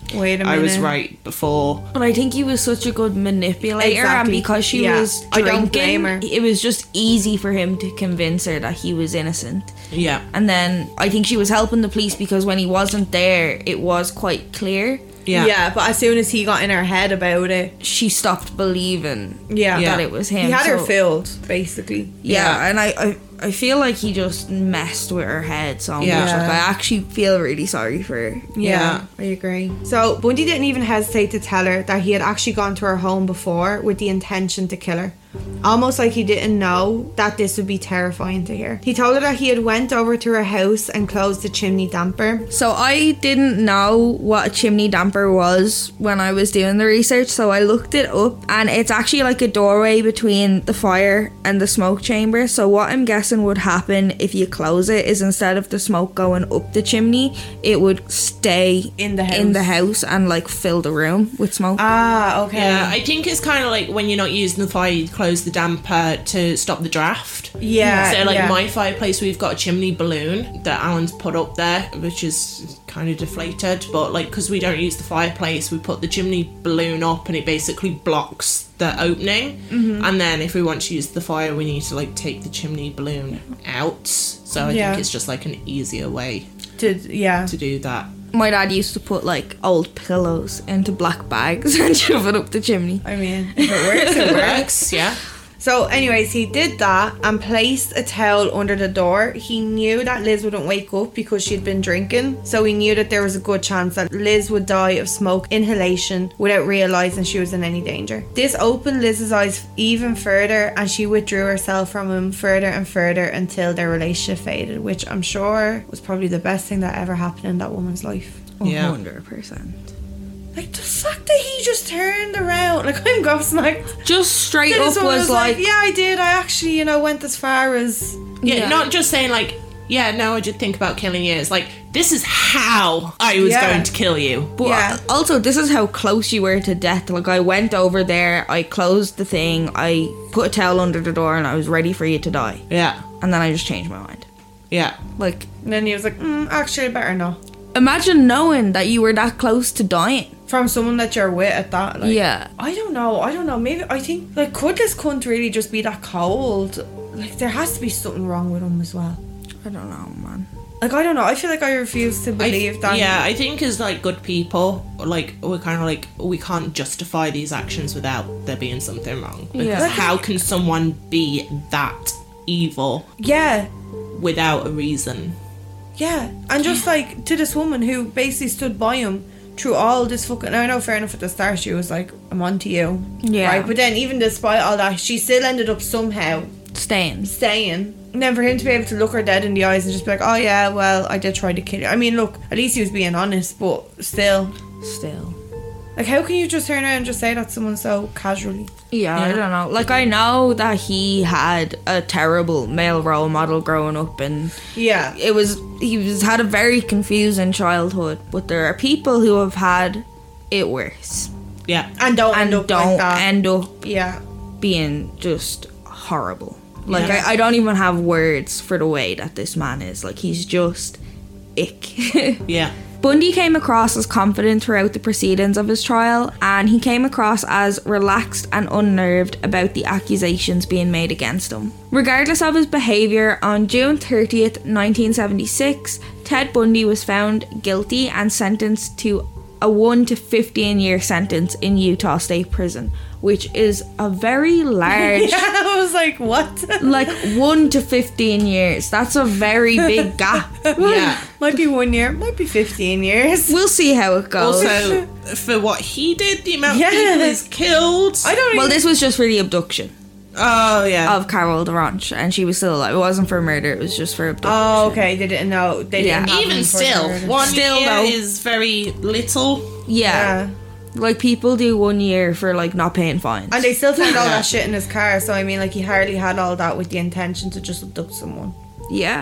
Wait a minute. I was right before. But I think he was such a good manipulator, Exactly. and because she Yeah. was I drinking, don't blame her. it was just easy for him to convince her that he was innocent. Yeah. And then I think she was helping the police because when he wasn't there, it was quite clear. Yeah. Yeah, but as soon as he got in her head about it, She stopped believing yeah, Yeah. that it was him. he had her so- filled, basically. Yeah, Yeah. and I, I I feel like he just messed with her head so much. Yeah. Like, I actually feel really sorry for her. Yeah, I agree. So Bundy didn't even hesitate to tell her that he had actually gone to her home before with the intention to kill her. Almost like he didn't know that this would be terrifying to hear. He told her that he had went over to her house and closed the chimney damper. So I didn't know what a chimney damper was when I was doing the research, so I looked it up, and it's actually like a doorway between the fire and the smoke chamber. So what I'm guessing would happen if you close it is instead of the smoke going up the chimney, it would stay In the in the house. house and like fill the room with smoke. Ah, okay. Yeah, I think it's kind of like when you're not using the fire, you close the damper to stop the draft. Yeah, So, like yeah. my fireplace, we've got a chimney balloon that Alan's put up there, which is kind of deflated. But like, because we don't use the fireplace, we put the chimney balloon up, and it basically blocks the opening. Mm-hmm. And then, if we want to use the fire, we need to like take the chimney balloon out. So I Yeah. think it's just like an easier way To, yeah. to do that. My dad used to put like old pillows into black bags and shove it up the chimney. I mean, if it works, it works. Works, yeah. So anyways, he did that and placed a towel under the door. He knew that Liz wouldn't wake up because she'd been drinking, so he knew that there was a good chance that Liz would die of smoke inhalation without realising she was in any danger. This opened Liz's eyes even further, and she withdrew herself from him further and further until their relationship faded, which I'm sure was probably the best thing that ever happened in that woman's life. Yeah. one hundred percent. Like the fact that he just turned around, like I'm gobsmacked. Just straight Then up this woman was like, yeah, I did. I actually, you know, went as far as Yeah, Yeah. not just saying like, yeah, no, I did think about killing you. It's like, this is how I was Yeah. going to kill you. But Yeah. also, this is how close you were to death. Like, I went over there, I closed the thing, I put a towel under the door, and I was ready for you to die. Yeah, And then I just changed my mind. yeah, Like, And then he was like, mm, actually, I better not. imagine knowing that you were that close to dying. From someone that you're with at that. Like, Yeah. I don't know. I don't know. Maybe, I think, like, could this cunt really just be that cold? Like, there has to be something wrong with him as well. I don't know, man. Like, I don't know. I feel like I refuse to I, believe that. yeah. I think as like good people, like we're kind of like we can't justify these actions without there being something wrong. Because Yeah. how can someone be that evil Yeah. without a reason? Yeah. And just, like, to this woman who basically stood by him through all this fucking... Now, I know, fair enough, at the start, she was like, I'm on to you. Yeah. Right? But then, even despite all that, she still ended up somehow Staying. staying. And then for him to be able to look her dead in the eyes and just be like, oh yeah, well, I did try to kill you. I mean, look, at least he was being honest, but still. Still. Like, how can you just turn around and just say that to someone so casually? Yeah, I Yeah. don't know. Like, I know that he had a terrible male role model growing up, and Yeah. it was he was had a very confusing childhood. But there are people who have had it worse Yeah, And don't and end up don't like that. end up yeah. being just horrible. Like, Yeah. I, I don't even have words for the way that this man is. Like, he's just ick. yeah, Bundy came across as confident throughout the proceedings of his trial, and he came across as relaxed and unnerved about the accusations being made against him. Regardless of his behaviour, on June thirtieth, nineteen seventy-six, Ted Bundy was found guilty and sentenced to a one to fifteen year sentence in Utah State Prison, which is a very large... Yeah, I was like, what? Like, one to fifteen years. That's a very big gap. yeah. Might be one year, might be fifteen years. We'll see how it goes. Also, for what he did, the amount Yeah. of people he's killed. I don't well, even... this was just for the abduction Oh yeah. of Carol DeRanch, and she was still alive. It wasn't for murder, it was just for abduction. Oh, okay, they didn't know. They Yeah. didn't have Even him for still, murder. one Still, year though. is very little. Yeah. Yeah. Like, people do one year for, like, not paying fines. And they still found all Yeah. that shit in his car, so I mean, like, he hardly had all that with the intention to just abduct someone. yeah.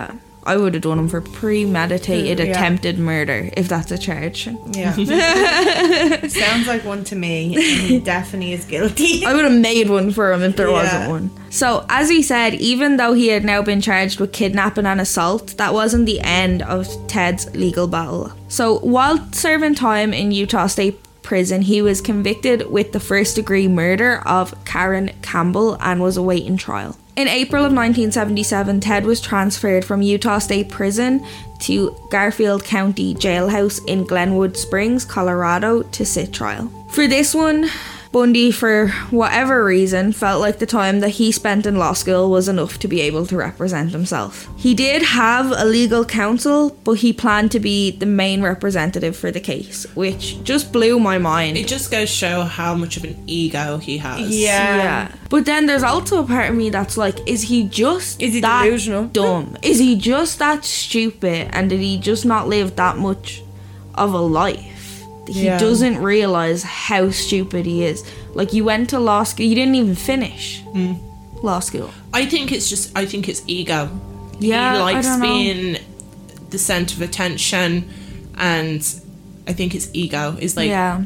I would have done him for premeditated Yeah. attempted murder, if that's a charge. Yeah. Sounds like one to me. And he definitely is guilty. I would have made one for him if there Yeah. wasn't one. So, as we said, even though he had now been charged with kidnapping and assault, that wasn't the end of Ted's legal battle. So, while serving time in Utah State Prison, he was convicted with the first degree murder of Karen Campbell and was awaiting trial. In April of nineteen seventy-seven, Ted was transferred from Utah State Prison to Garfield County Jailhouse in Glenwood Springs, Colorado, to sit trial. For this one, Bundy, for whatever reason, felt like the time that he spent in law school was enough to be able to represent himself. He did have a legal counsel, but he planned to be the main representative for the case, which just blew my mind. It just goes to show how much of an ego he has. Yeah. Yeah. But then there's also a part of me that's like, is he just Is he that delusional? dumb? Is he just that stupid? And did he just not live that much of a life? He Yeah. doesn't realise how stupid he is. Like, you went to law school, you didn't even finish law school. I think it's just, I think it's ego. Yeah, he I likes don't know. being the centre of attention, and I think it's ego. It's like, Yeah.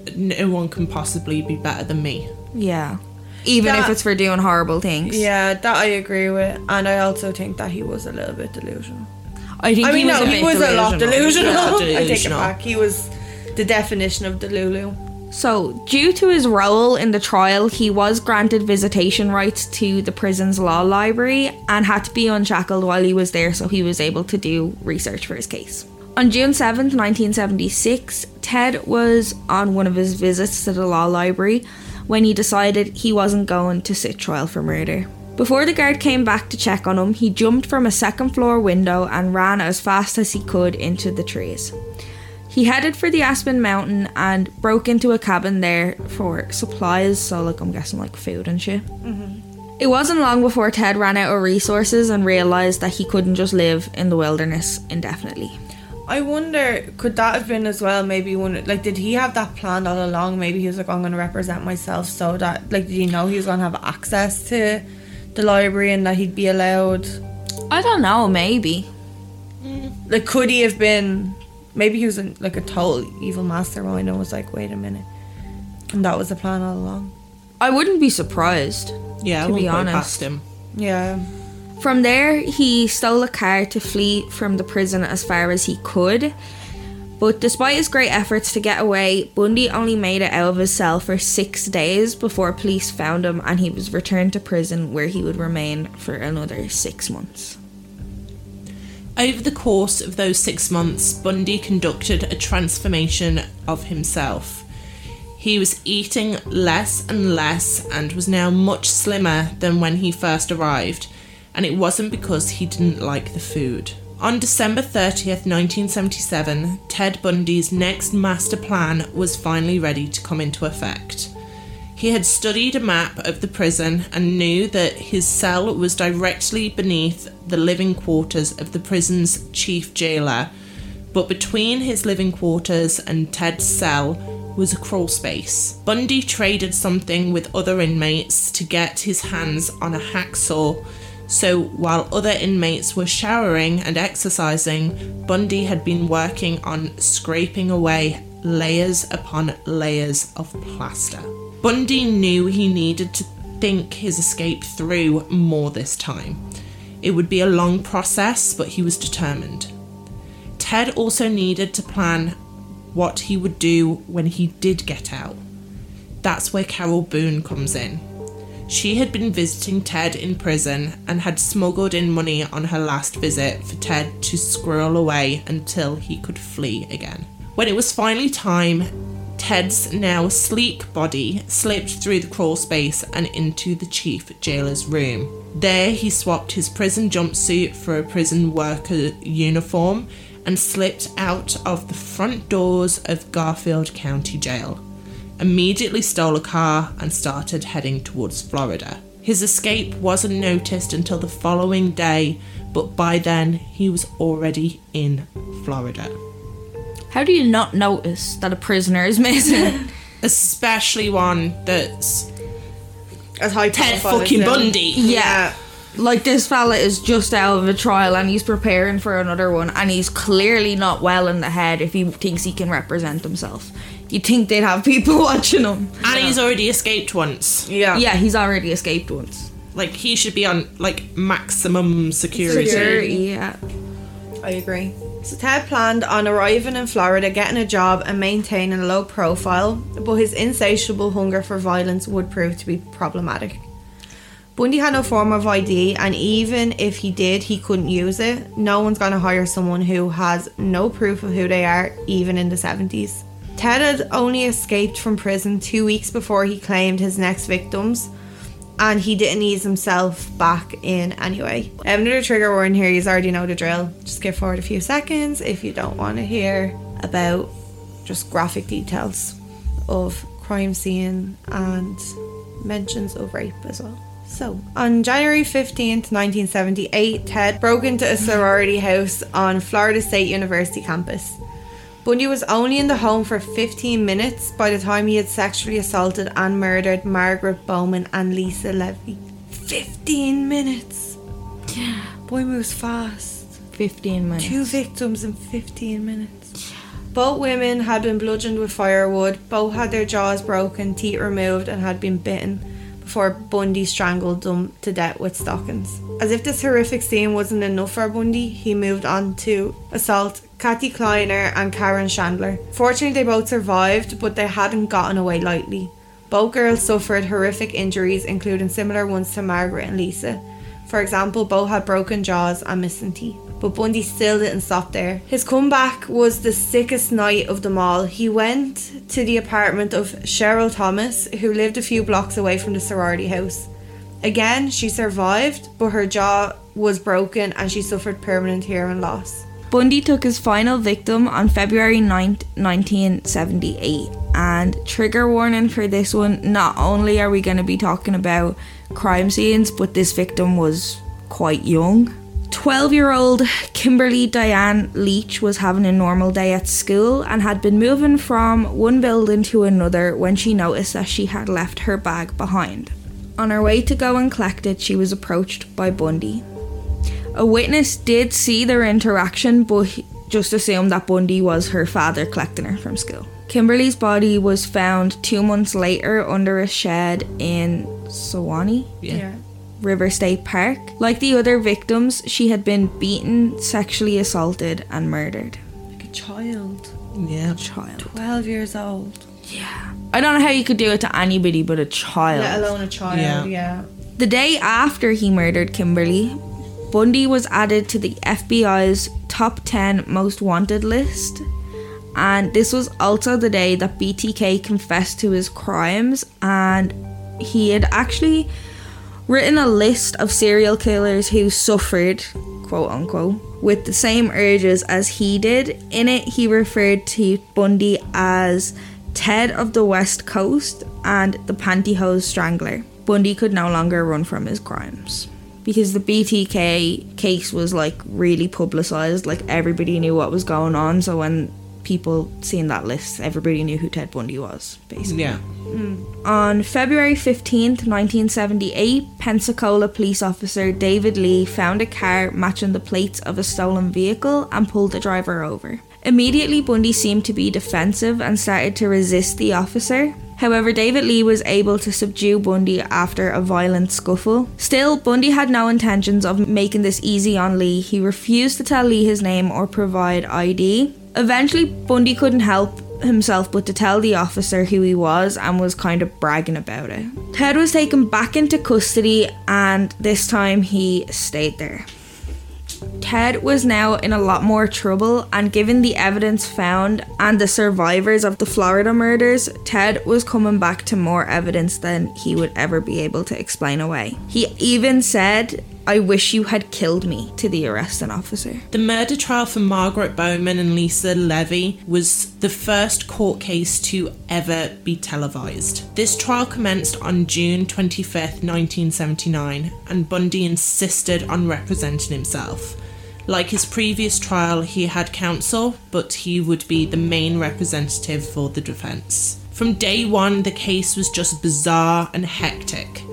no one can possibly be better than me. Yeah. Even if That- it's for doing horrible things. Yeah, that I agree with. And I also think that he was a little bit delusional. I think I mean, he was no, a he bit was a lot delusional. Yeah, I take it delusional. back. He was the definition of delulu. So, due to his role in the trial, he was granted visitation rights to the prison's law library and had to be unshackled while he was there so he was able to do research for his case. On June seventh, nineteen seventy-six, Ted was on one of his visits to the law library when he decided he wasn't going to sit trial for murder. Before the guard came back to check on him, he jumped from a second floor window and ran as fast as he could into the trees. He headed for the Aspen Mountain and broke into a cabin there for supplies, so like I'm guessing like food and shit. Mm-hmm. It wasn't long before Ted ran out of resources and realised that he couldn't just live in the wilderness indefinitely. I wonder, could that have been as well maybe one, like, did he have that planned all along? Maybe he was like, I'm going to represent myself so that, like, did he know he was going to have access to the library and that he'd be allowed? I don't know, maybe. Like, could he have been, maybe he was a, like a total evil mastermind and was like, wait a minute. And that was the plan all along. I wouldn't be surprised. Yeah, To I be won't go honest. past him. Yeah. From there, he stole a car to flee from the prison as far as he could. But despite his great efforts to get away, Bundy only made it out of his cell for six days before police found him and he was returned to prison where he would remain for another six months. Over the course of those six months, Bundy conducted a transformation of himself. He was eating less and less and was now much slimmer than when he first arrived, and it wasn't because he didn't like the food. On December thirtieth, nineteen seventy-seven, Ted Bundy's next master plan was finally ready to come into effect. He had studied a map of the prison and knew that his cell was directly beneath the living quarters of the prison's chief jailer, but between his living quarters and Ted's cell was a crawl space. Bundy traded something with other inmates to get his hands on a hacksaw, so while other inmates were showering and exercising, Bundy had been working on scraping away layers upon layers of plaster. Bundy knew he needed to think his escape through more this time. It would be a long process, but he was determined. Ted also needed to plan what he would do when he did get out. That's where Carol Boone comes in. She had been visiting Ted in prison and had smuggled in money on her last visit for Ted to squirrel away until he could flee again. When it was finally time, Ted's now sleek body slipped through the crawl space and into the chief jailer's room. There he swapped his prison jumpsuit for a prison worker uniform and slipped out of the front doors of Garfield County Jail, immediately stole a car and started heading towards Florida. His escape wasn't noticed until the following day, but by then he was already in Florida. How do you not notice that a prisoner is missing? Especially one that's As high Ted profile as fucking him. Bundy. Yeah. Like, this fella is just out of a trial and he's preparing for another one, and he's clearly not well in the head if he thinks he can represent himself. You'd think they'd have people watching him. And yeah. he's already escaped once. Yeah. Yeah, he's already escaped once. Like, he should be on, like, maximum security. Security, yeah. I agree. So Ted planned on arriving in Florida, getting a job and maintaining a low profile, but his insatiable hunger for violence would prove to be problematic. Bundy had no form of I D, and even if he did, he couldn't use it. No one's going to hire someone who has no proof of who they are, even in the seventies. Ted had only escaped from prison two weeks before he claimed his next victims, and he didn't ease himself back in anyway. Um, another trigger warning here, you already know the drill. Just skip forward a few seconds if you don't want to hear about just graphic details of crime scene and mentions of rape as well. So, on January fifteenth, nineteen seventy-eight, Ted broke into a sorority house on Florida State University campus. Bundy was only in the home for fifteen minutes by the time he had sexually assaulted and murdered Margaret Bowman and Lisa Levy. fifteen minutes! Yeah. Boy moves fast. fifteen minutes. Two victims in fifteen minutes. Both women had been bludgeoned with firewood, both had their jaws broken, teeth removed, and had been bitten before Bundy strangled them to death with stockings. As if this horrific scene wasn't enough for Bundy, he moved on to assault Kathy Kleiner and Karen Chandler. Fortunately, they both survived, but they hadn't gotten away lightly. Both girls suffered horrific injuries, including similar ones to Margaret and Lisa. For example, both had broken jaws and missing teeth. But Bundy still didn't stop there. His comeback was the sickest night of them all. He went to the apartment of Cheryl Thomas, who lived a few blocks away from the sorority house. Again, she survived, but her jaw was broken and she suffered permanent hearing loss. Bundy took his final victim on February ninth, nineteen seventy-eight. And trigger warning for this one, not only are we going to be talking about crime scenes, but this victim was quite young. twelve-year-old Kimberly Diane Leach was having a normal day at school and had been moving from one building to another when she noticed that she had left her bag behind. On her way to go and collect it, she was approached by Bundy. A witness did see their interaction, but he just assumed that Bundy was her father collecting her from school. Kimberly's body was found two months later under a shed in Sewanee. Yeah. yeah. River State Park. Like the other victims, she had been beaten, sexually assaulted, and murdered. Like a child. Yeah. Child. twelve years old. Yeah. I don't know how you could do it to anybody but a child. Let alone a child, yeah. yeah. The day after he murdered Kimberly, Bundy was added to the F B I's top ten most wanted list. And this was also the day that B T K confessed to his crimes, and he had actually written a list of serial killers who suffered, quote unquote, with the same urges as he did. In it, he referred to Bundy as Ted of the West Coast and the Pantyhose Strangler. Bundy could no longer run from his crimes because the B T K case was like really publicised, like everybody knew what was going on. So when people seen that list, everybody knew who Ted Bundy was, basically. Yeah. Mm. On February fifteenth, nineteen seventy-eight, Pensacola police officer David Lee found a car matching the plates of a stolen vehicle and pulled the driver over. Immediately, Bundy seemed to be defensive and started to resist the officer. However, David Lee was able to subdue Bundy after a violent scuffle. Still, Bundy had no intentions of making this easy on Lee. He refused to tell Lee his name or provide I D. Eventually, Bundy couldn't help himself but to tell the officer who he was and was kind of bragging about it. Ted was taken back into custody and this time he stayed there. Ted was now in a lot more trouble, and given the evidence found and the survivors of the Florida murders, Ted was coming back to more evidence than he would ever be able to explain away. He even said, "I wish you had killed me," to the arresting officer. The murder trial for Margaret Bowman and Lisa Levy was the first court case to ever be televised. This trial commenced on June twenty-fifth, nineteen seventy-nine, and Bundy insisted on representing himself. Like his previous trial, he had counsel, but he would be the main representative for the defence. From day one, the case was just bizarre and hectic.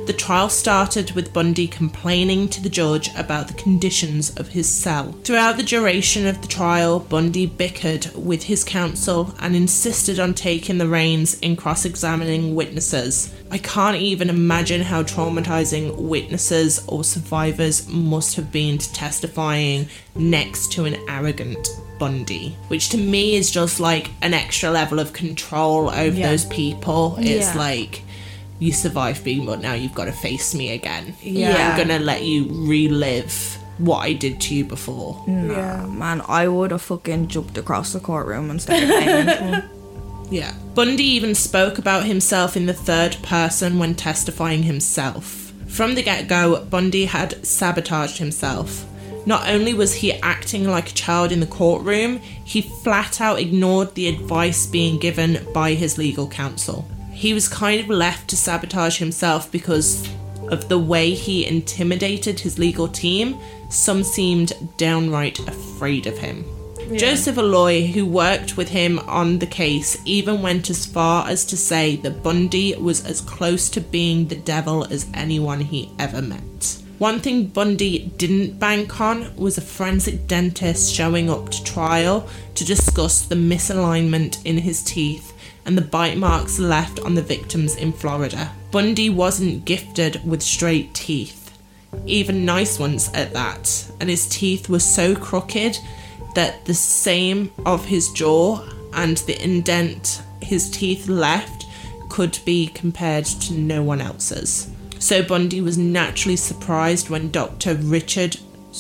The trial started with Bundy complaining to the judge about the conditions of his cell. Throughout the duration of the trial, Bundy bickered with his counsel and insisted on taking the reins in cross-examining witnesses. I can't even imagine how traumatizing witnesses or survivors must have been to testifying next to an arrogant Bundy, which to me is just like an extra level of control over Yeah. those people. It's Yeah. like, you survived me, but now you've got to face me again. Yeah. I'm gonna let you relive what I did to you before. Nah, man, I would have fucking jumped across the courtroom and started banging into him. Yeah. Bundy even spoke about himself in the third person when testifying himself. From the get-go, Bundy had sabotaged himself. Not only was he acting like a child in the courtroom, he flat out ignored the advice being given by his legal counsel. He was kind of left to sabotage himself because of the way he intimidated his legal team. Some seemed downright afraid of him. Yeah. Joseph Alloy, who worked with him on the case, even went as far as to say that Bundy was as close to being the devil as anyone he ever met. One thing Bundy didn't bank on was a forensic dentist showing up to trial to discuss the misalignment in his teeth and the bite marks left on the victims in Florida. Bundy wasn't gifted with straight teeth, even nice ones at that, and his teeth were so crooked that the same of his jaw and the indent his teeth left could be compared to no one else's. So Bundy was naturally surprised when Doctor Richard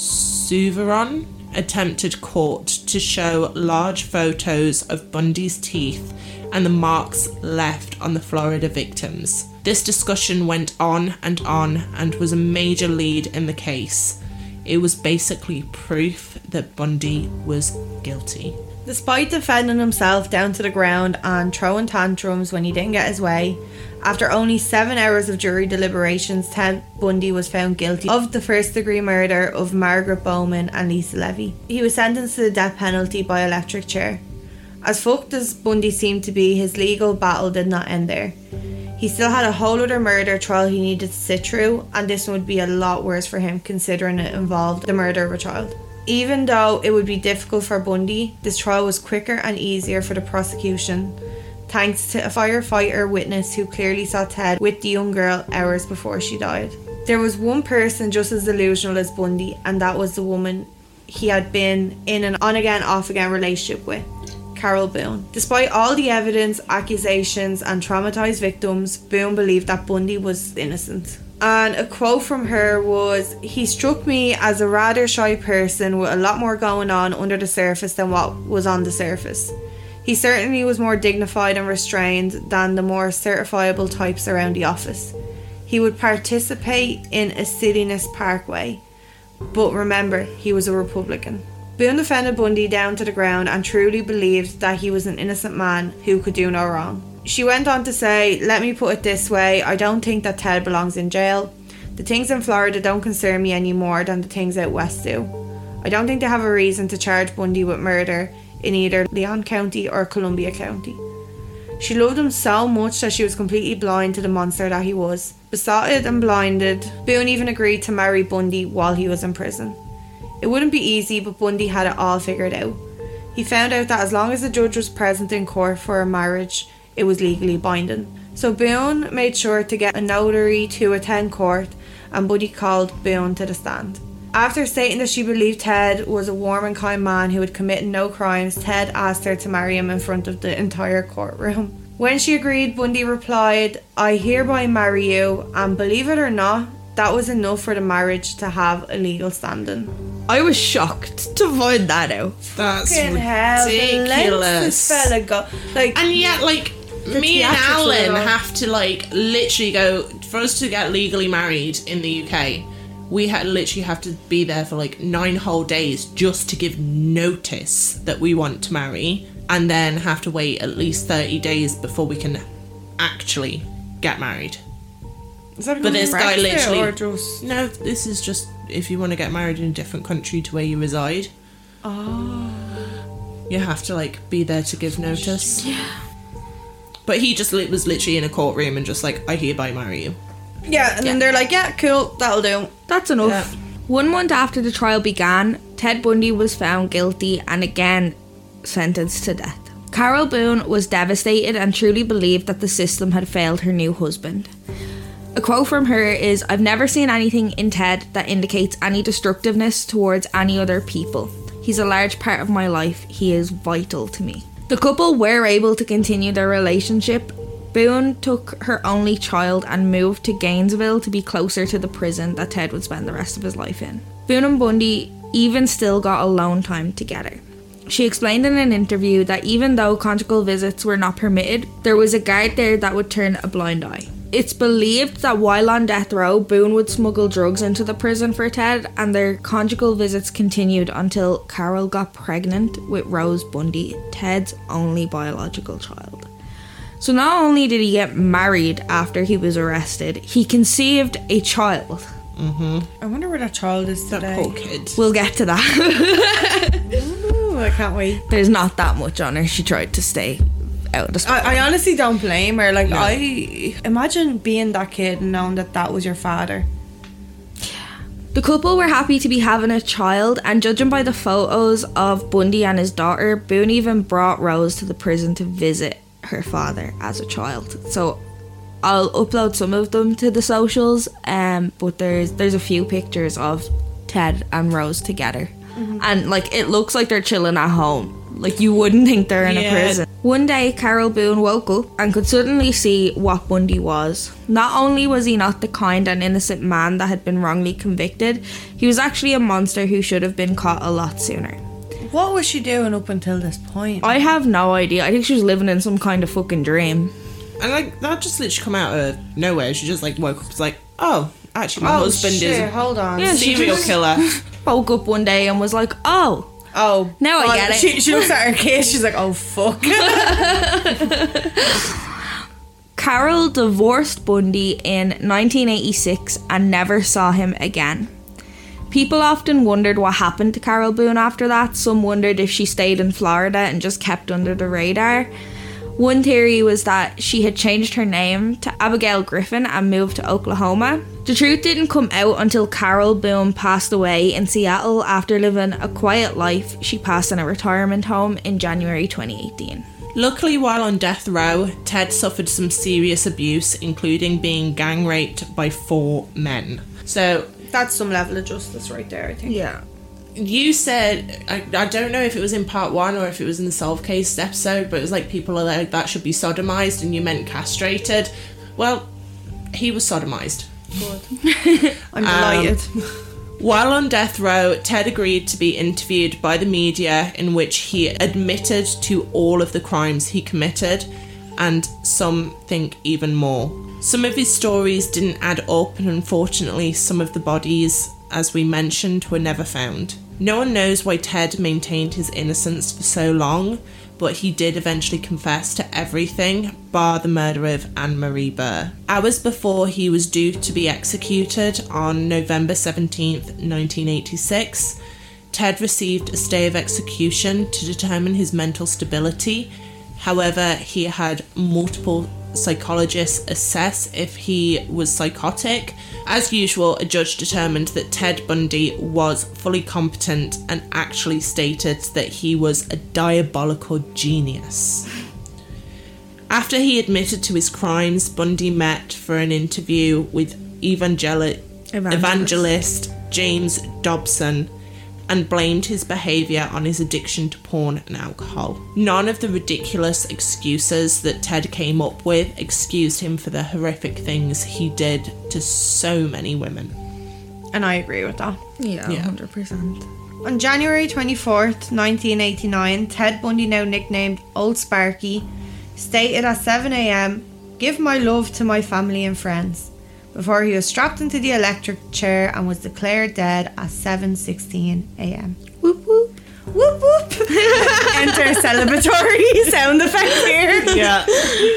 Souveron attempted court to show large photos of Bundy's teeth and the marks left on the Florida victims. This discussion went on and on and was a major lead in the case. It was basically proof that Bundy was guilty. Despite defending himself down to the ground and throwing tantrums when he didn't get his way, after only seven hours of jury deliberations, Ted Bundy was found guilty of the first-degree murder of Margaret Bowman and Lisa Levy. He was sentenced to the death penalty by electric chair. As fucked as Bundy seemed to be, his legal battle did not end there. He still had a whole other murder trial he needed to sit through, and this would be a lot worse for him considering it involved the murder of a child. Even though it would be difficult for Bundy, this trial was quicker and easier for the prosecution, thanks to a firefighter witness who clearly saw Ted with the young girl hours before she died. There was one person just as delusional as Bundy, and that was the woman he had been in an on-again, off-again relationship with, Carol Boone. Despite all the evidence, accusations and traumatized victims, Boone believed that Bundy was innocent. And a quote from her was, "He struck me as a rather shy person with a lot more going on under the surface than what was on the surface. He certainly was more dignified and restrained than the more certifiable types around the office. He would participate in a silliness parkway. But remember, he was a Republican." Boone defended Bundy down to the ground and truly believed that he was an innocent man who could do no wrong. She went on to say, "Let me put it this way, I don't think that Ted belongs in jail. The things in Florida don't concern me any more than the things out west do. I don't think they have a reason to charge Bundy with murder in either Leon County or Columbia County." She loved him so much that she was completely blind to the monster that he was. Besotted and blinded, Boone even agreed to marry Bundy while he was in prison. It wouldn't be easy, but Bundy had it all figured out. He found out that as long as the judge was present in court for a marriage, it was legally binding. So Boone made sure to get a notary to attend court, and Bundy called Boone to the stand. After stating that she believed Ted was a warm and kind man who had committed no crimes, Ted asked her to marry him in front of the entire courtroom. When she agreed, Bundy replied, "I hereby marry you," and believe it or not, that was enough for the marriage to have a legal standing. I was shocked to find that out. That's Fucking hell, the lengths ridiculous. this fella go. Like, And yet, like, The me and theatrical Alan role. have to, like, literally go, for us to get legally married in the U K, we had literally have to be there for, like, nine whole days just to give notice that we want to marry, and then have to wait at least thirty days before we can actually get married. is that But this because guy of Brexit literally- or just No, this is just if you want to get married in a different country to where you reside. oh You have to, like, be there to give notice. Yeah. But he just li- was literally in a courtroom and just like, "I hereby marry you." Yeah, and then they're like, yeah, cool, that'll do. That's enough. Yeah. One month after the trial began, Ted Bundy was found guilty and again sentenced to death. Carol Boone was devastated and truly believed that the system had failed her new husband. A quote from her is, "I've never seen anything in Ted that indicates any destructiveness towards any other people. He's a large part of my life. He is vital to me." The couple were able to continue their relationship. Boone took her only child and moved to Gainesville to be closer to the prison that Ted would spend the rest of his life in. Boone and Bundy even still got alone time together. She explained in an interview that even though conjugal visits were not permitted, there was a guard there that would turn a blind eye. It's believed that while on death row, Boone would smuggle drugs into the prison for Ted, and their conjugal visits continued until Carol got pregnant with Rose Bundy, Ted's only biological child. So not only did he get married after he was arrested, he conceived a child. Mm-hmm. I wonder where that child is That today. poor kid. We'll get to that. Ooh, I can't wait. There's not that much on her. She tried to stay out of the spot. I, I honestly don't blame her. Like, I imagine being that kid and knowing that that was your father. The couple were happy to be having a child, and judging by the photos of Bundy and his daughter, Boone even brought Rose to the prison to visit her father as a child. So I'll upload some of them to the socials, um, but there's there's a few pictures of Ted and Rose together. Mm-hmm. And like it looks like they're chilling at home. Like you wouldn't think they're in Yeah. a prison. One day Carol Boone woke up and could suddenly see what Bundy was. Not only was he not the kind and innocent man that had been wrongly convicted, he was actually a monster who should have been caught a lot sooner. What was she doing up until this point? I have no idea. I think she was living in some kind of fucking dream. And like that just literally come out of nowhere. She just like woke up. It's like, oh, actually, my oh, husband shit, is a hold on. Yeah, she serial just- killer. Woke up one day and was like, oh, Oh, Now I God, get it. She, she looks at her case. She's like, "Oh fuck." Carol divorced Bundy in nineteen eighty-six and never saw him again. People often wondered what happened to Carol Boone after that. Some wondered if she stayed in Florida and just kept under the radar. One theory was that she had changed her name to Abigail Griffin and moved to Oklahoma. The truth didn't come out until Carol Boone passed away in Seattle after living a quiet life. She passed in a retirement home in January twenty eighteen. Luckily, while on death row, Ted suffered some serious abuse, including being gang raped by four men. So, That's some level of justice right there, I think. Yeah. you said, I, I don't know if it was in part one or if it was in the Solve Case episode, but it was like people are like, that should be sodomized, and you meant castrated. Well, he was sodomized. Good. I'm delighted. While on death row, Ted agreed to be interviewed by the media, in which he admitted to all of the crimes he committed, and some think even more. Some of his stories didn't add up, and unfortunately some of the bodies, as we mentioned, were never found. No one knows why Ted maintained his innocence for so long, but he did eventually confess to everything, bar the murder of Anne-Marie Burr. Hours before he was due to be executed on November seventeenth, nineteen eighty-six, Ted received a stay of execution to determine his mental stability. However, he had multiple psychologists assess if he was psychotic. As usual, a judge determined that Ted Bundy was fully competent and actually stated that he was a diabolical genius. After he admitted to his crimes, Bundy met for an interview with evangeli- Evangelist. evangelist James Dobson and blamed his behaviour on his addiction to porn and alcohol. None of the ridiculous excuses that Ted came up with excused him for the horrific things he did to so many women. And I agree with that. Yeah, Yeah. one hundred percent. On January twenty-fourth, nineteen eighty-nine, Ted Bundy, now nicknamed Old Sparky, stated at seven a.m, "Give my love to my family and friends," before he was strapped into the electric chair and was declared dead at seven sixteen a.m. Whoop whoop. Whoop whoop! Enter celebratory sound effect here. Yeah.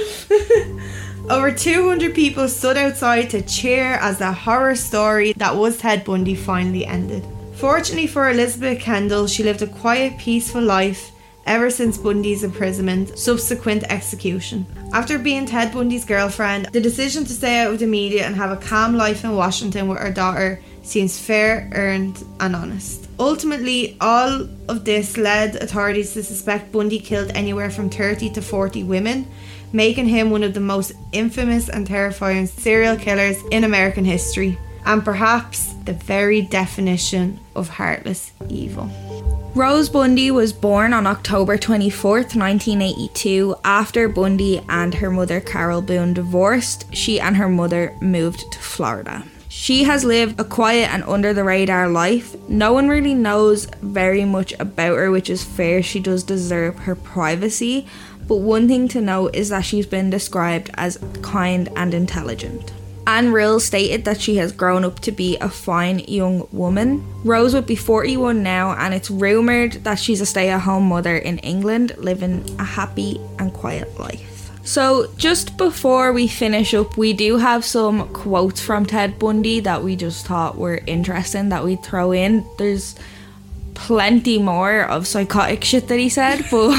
Over two hundred people stood outside to cheer as the horror story that was Ted Bundy finally ended. Fortunately for Elizabeth Kendall, she lived a quiet, peaceful life ever since Bundy's imprisonment, subsequent execution. After being Ted Bundy's girlfriend, the decision to stay out of the media and have a calm life in Washington with her daughter seems fair, earned, and honest. Ultimately, all of this led authorities to suspect Bundy killed anywhere from thirty to forty women, making him one of the most infamous and terrifying serial killers in American history, and perhaps the very definition of heartless evil. Rose Bundy was born on October twenty-fourth, nineteen eighty-two. After Bundy and her mother Carol Boone divorced, she and her mother moved to Florida. She has lived a quiet and under the radar life. No one really knows very much about her, which is fair. She does deserve her privacy. But one thing to note is that she's been described as kind and intelligent. Anne Rill stated that she has grown up to be a fine young woman. Rose would be forty-one now, and it's rumoured that she's a stay-at-home mother in England, living a happy and quiet life. So just before we finish up, we do have some quotes from Ted Bundy that we just thought were interesting that we'd throw in. There's plenty more of psychotic shit that he said, but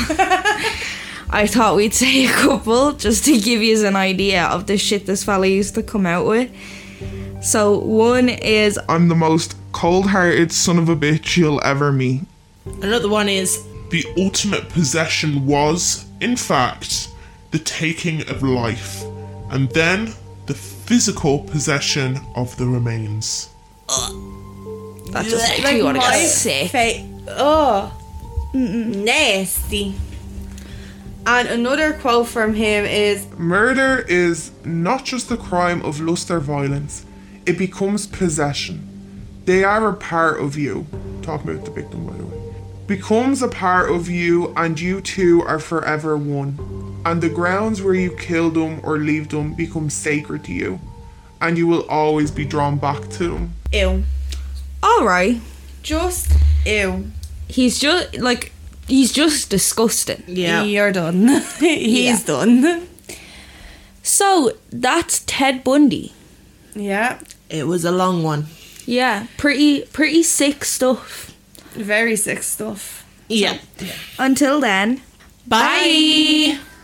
I thought we'd say a couple just to give you an idea of the shit this fella used to come out with. So one is, I'm the most cold-hearted son of a bitch you'll ever meet. Another one is, the ultimate possession was, in fact, the taking of life, and then the physical possession of the remains. that just makes me want to get sick. Fa- oh, nasty. And another quote from him is, Murder is not just a crime of lust or violence, it becomes possession. They are a part of you. Talking about the victim, by the way. Becomes a part of you, and you two are forever one. And the grounds where you kill them or leave them become sacred to you, and you will always be drawn back to them. ew. Alright. Just ew. He's just, like, he's just disgusting. yeah. You're done. He's Yeah. done. So, that's Ted Bundy. Yeah. It was a long one. Yeah, pretty, pretty sick stuff. Very sick stuff. Yeah. Until then, Bye.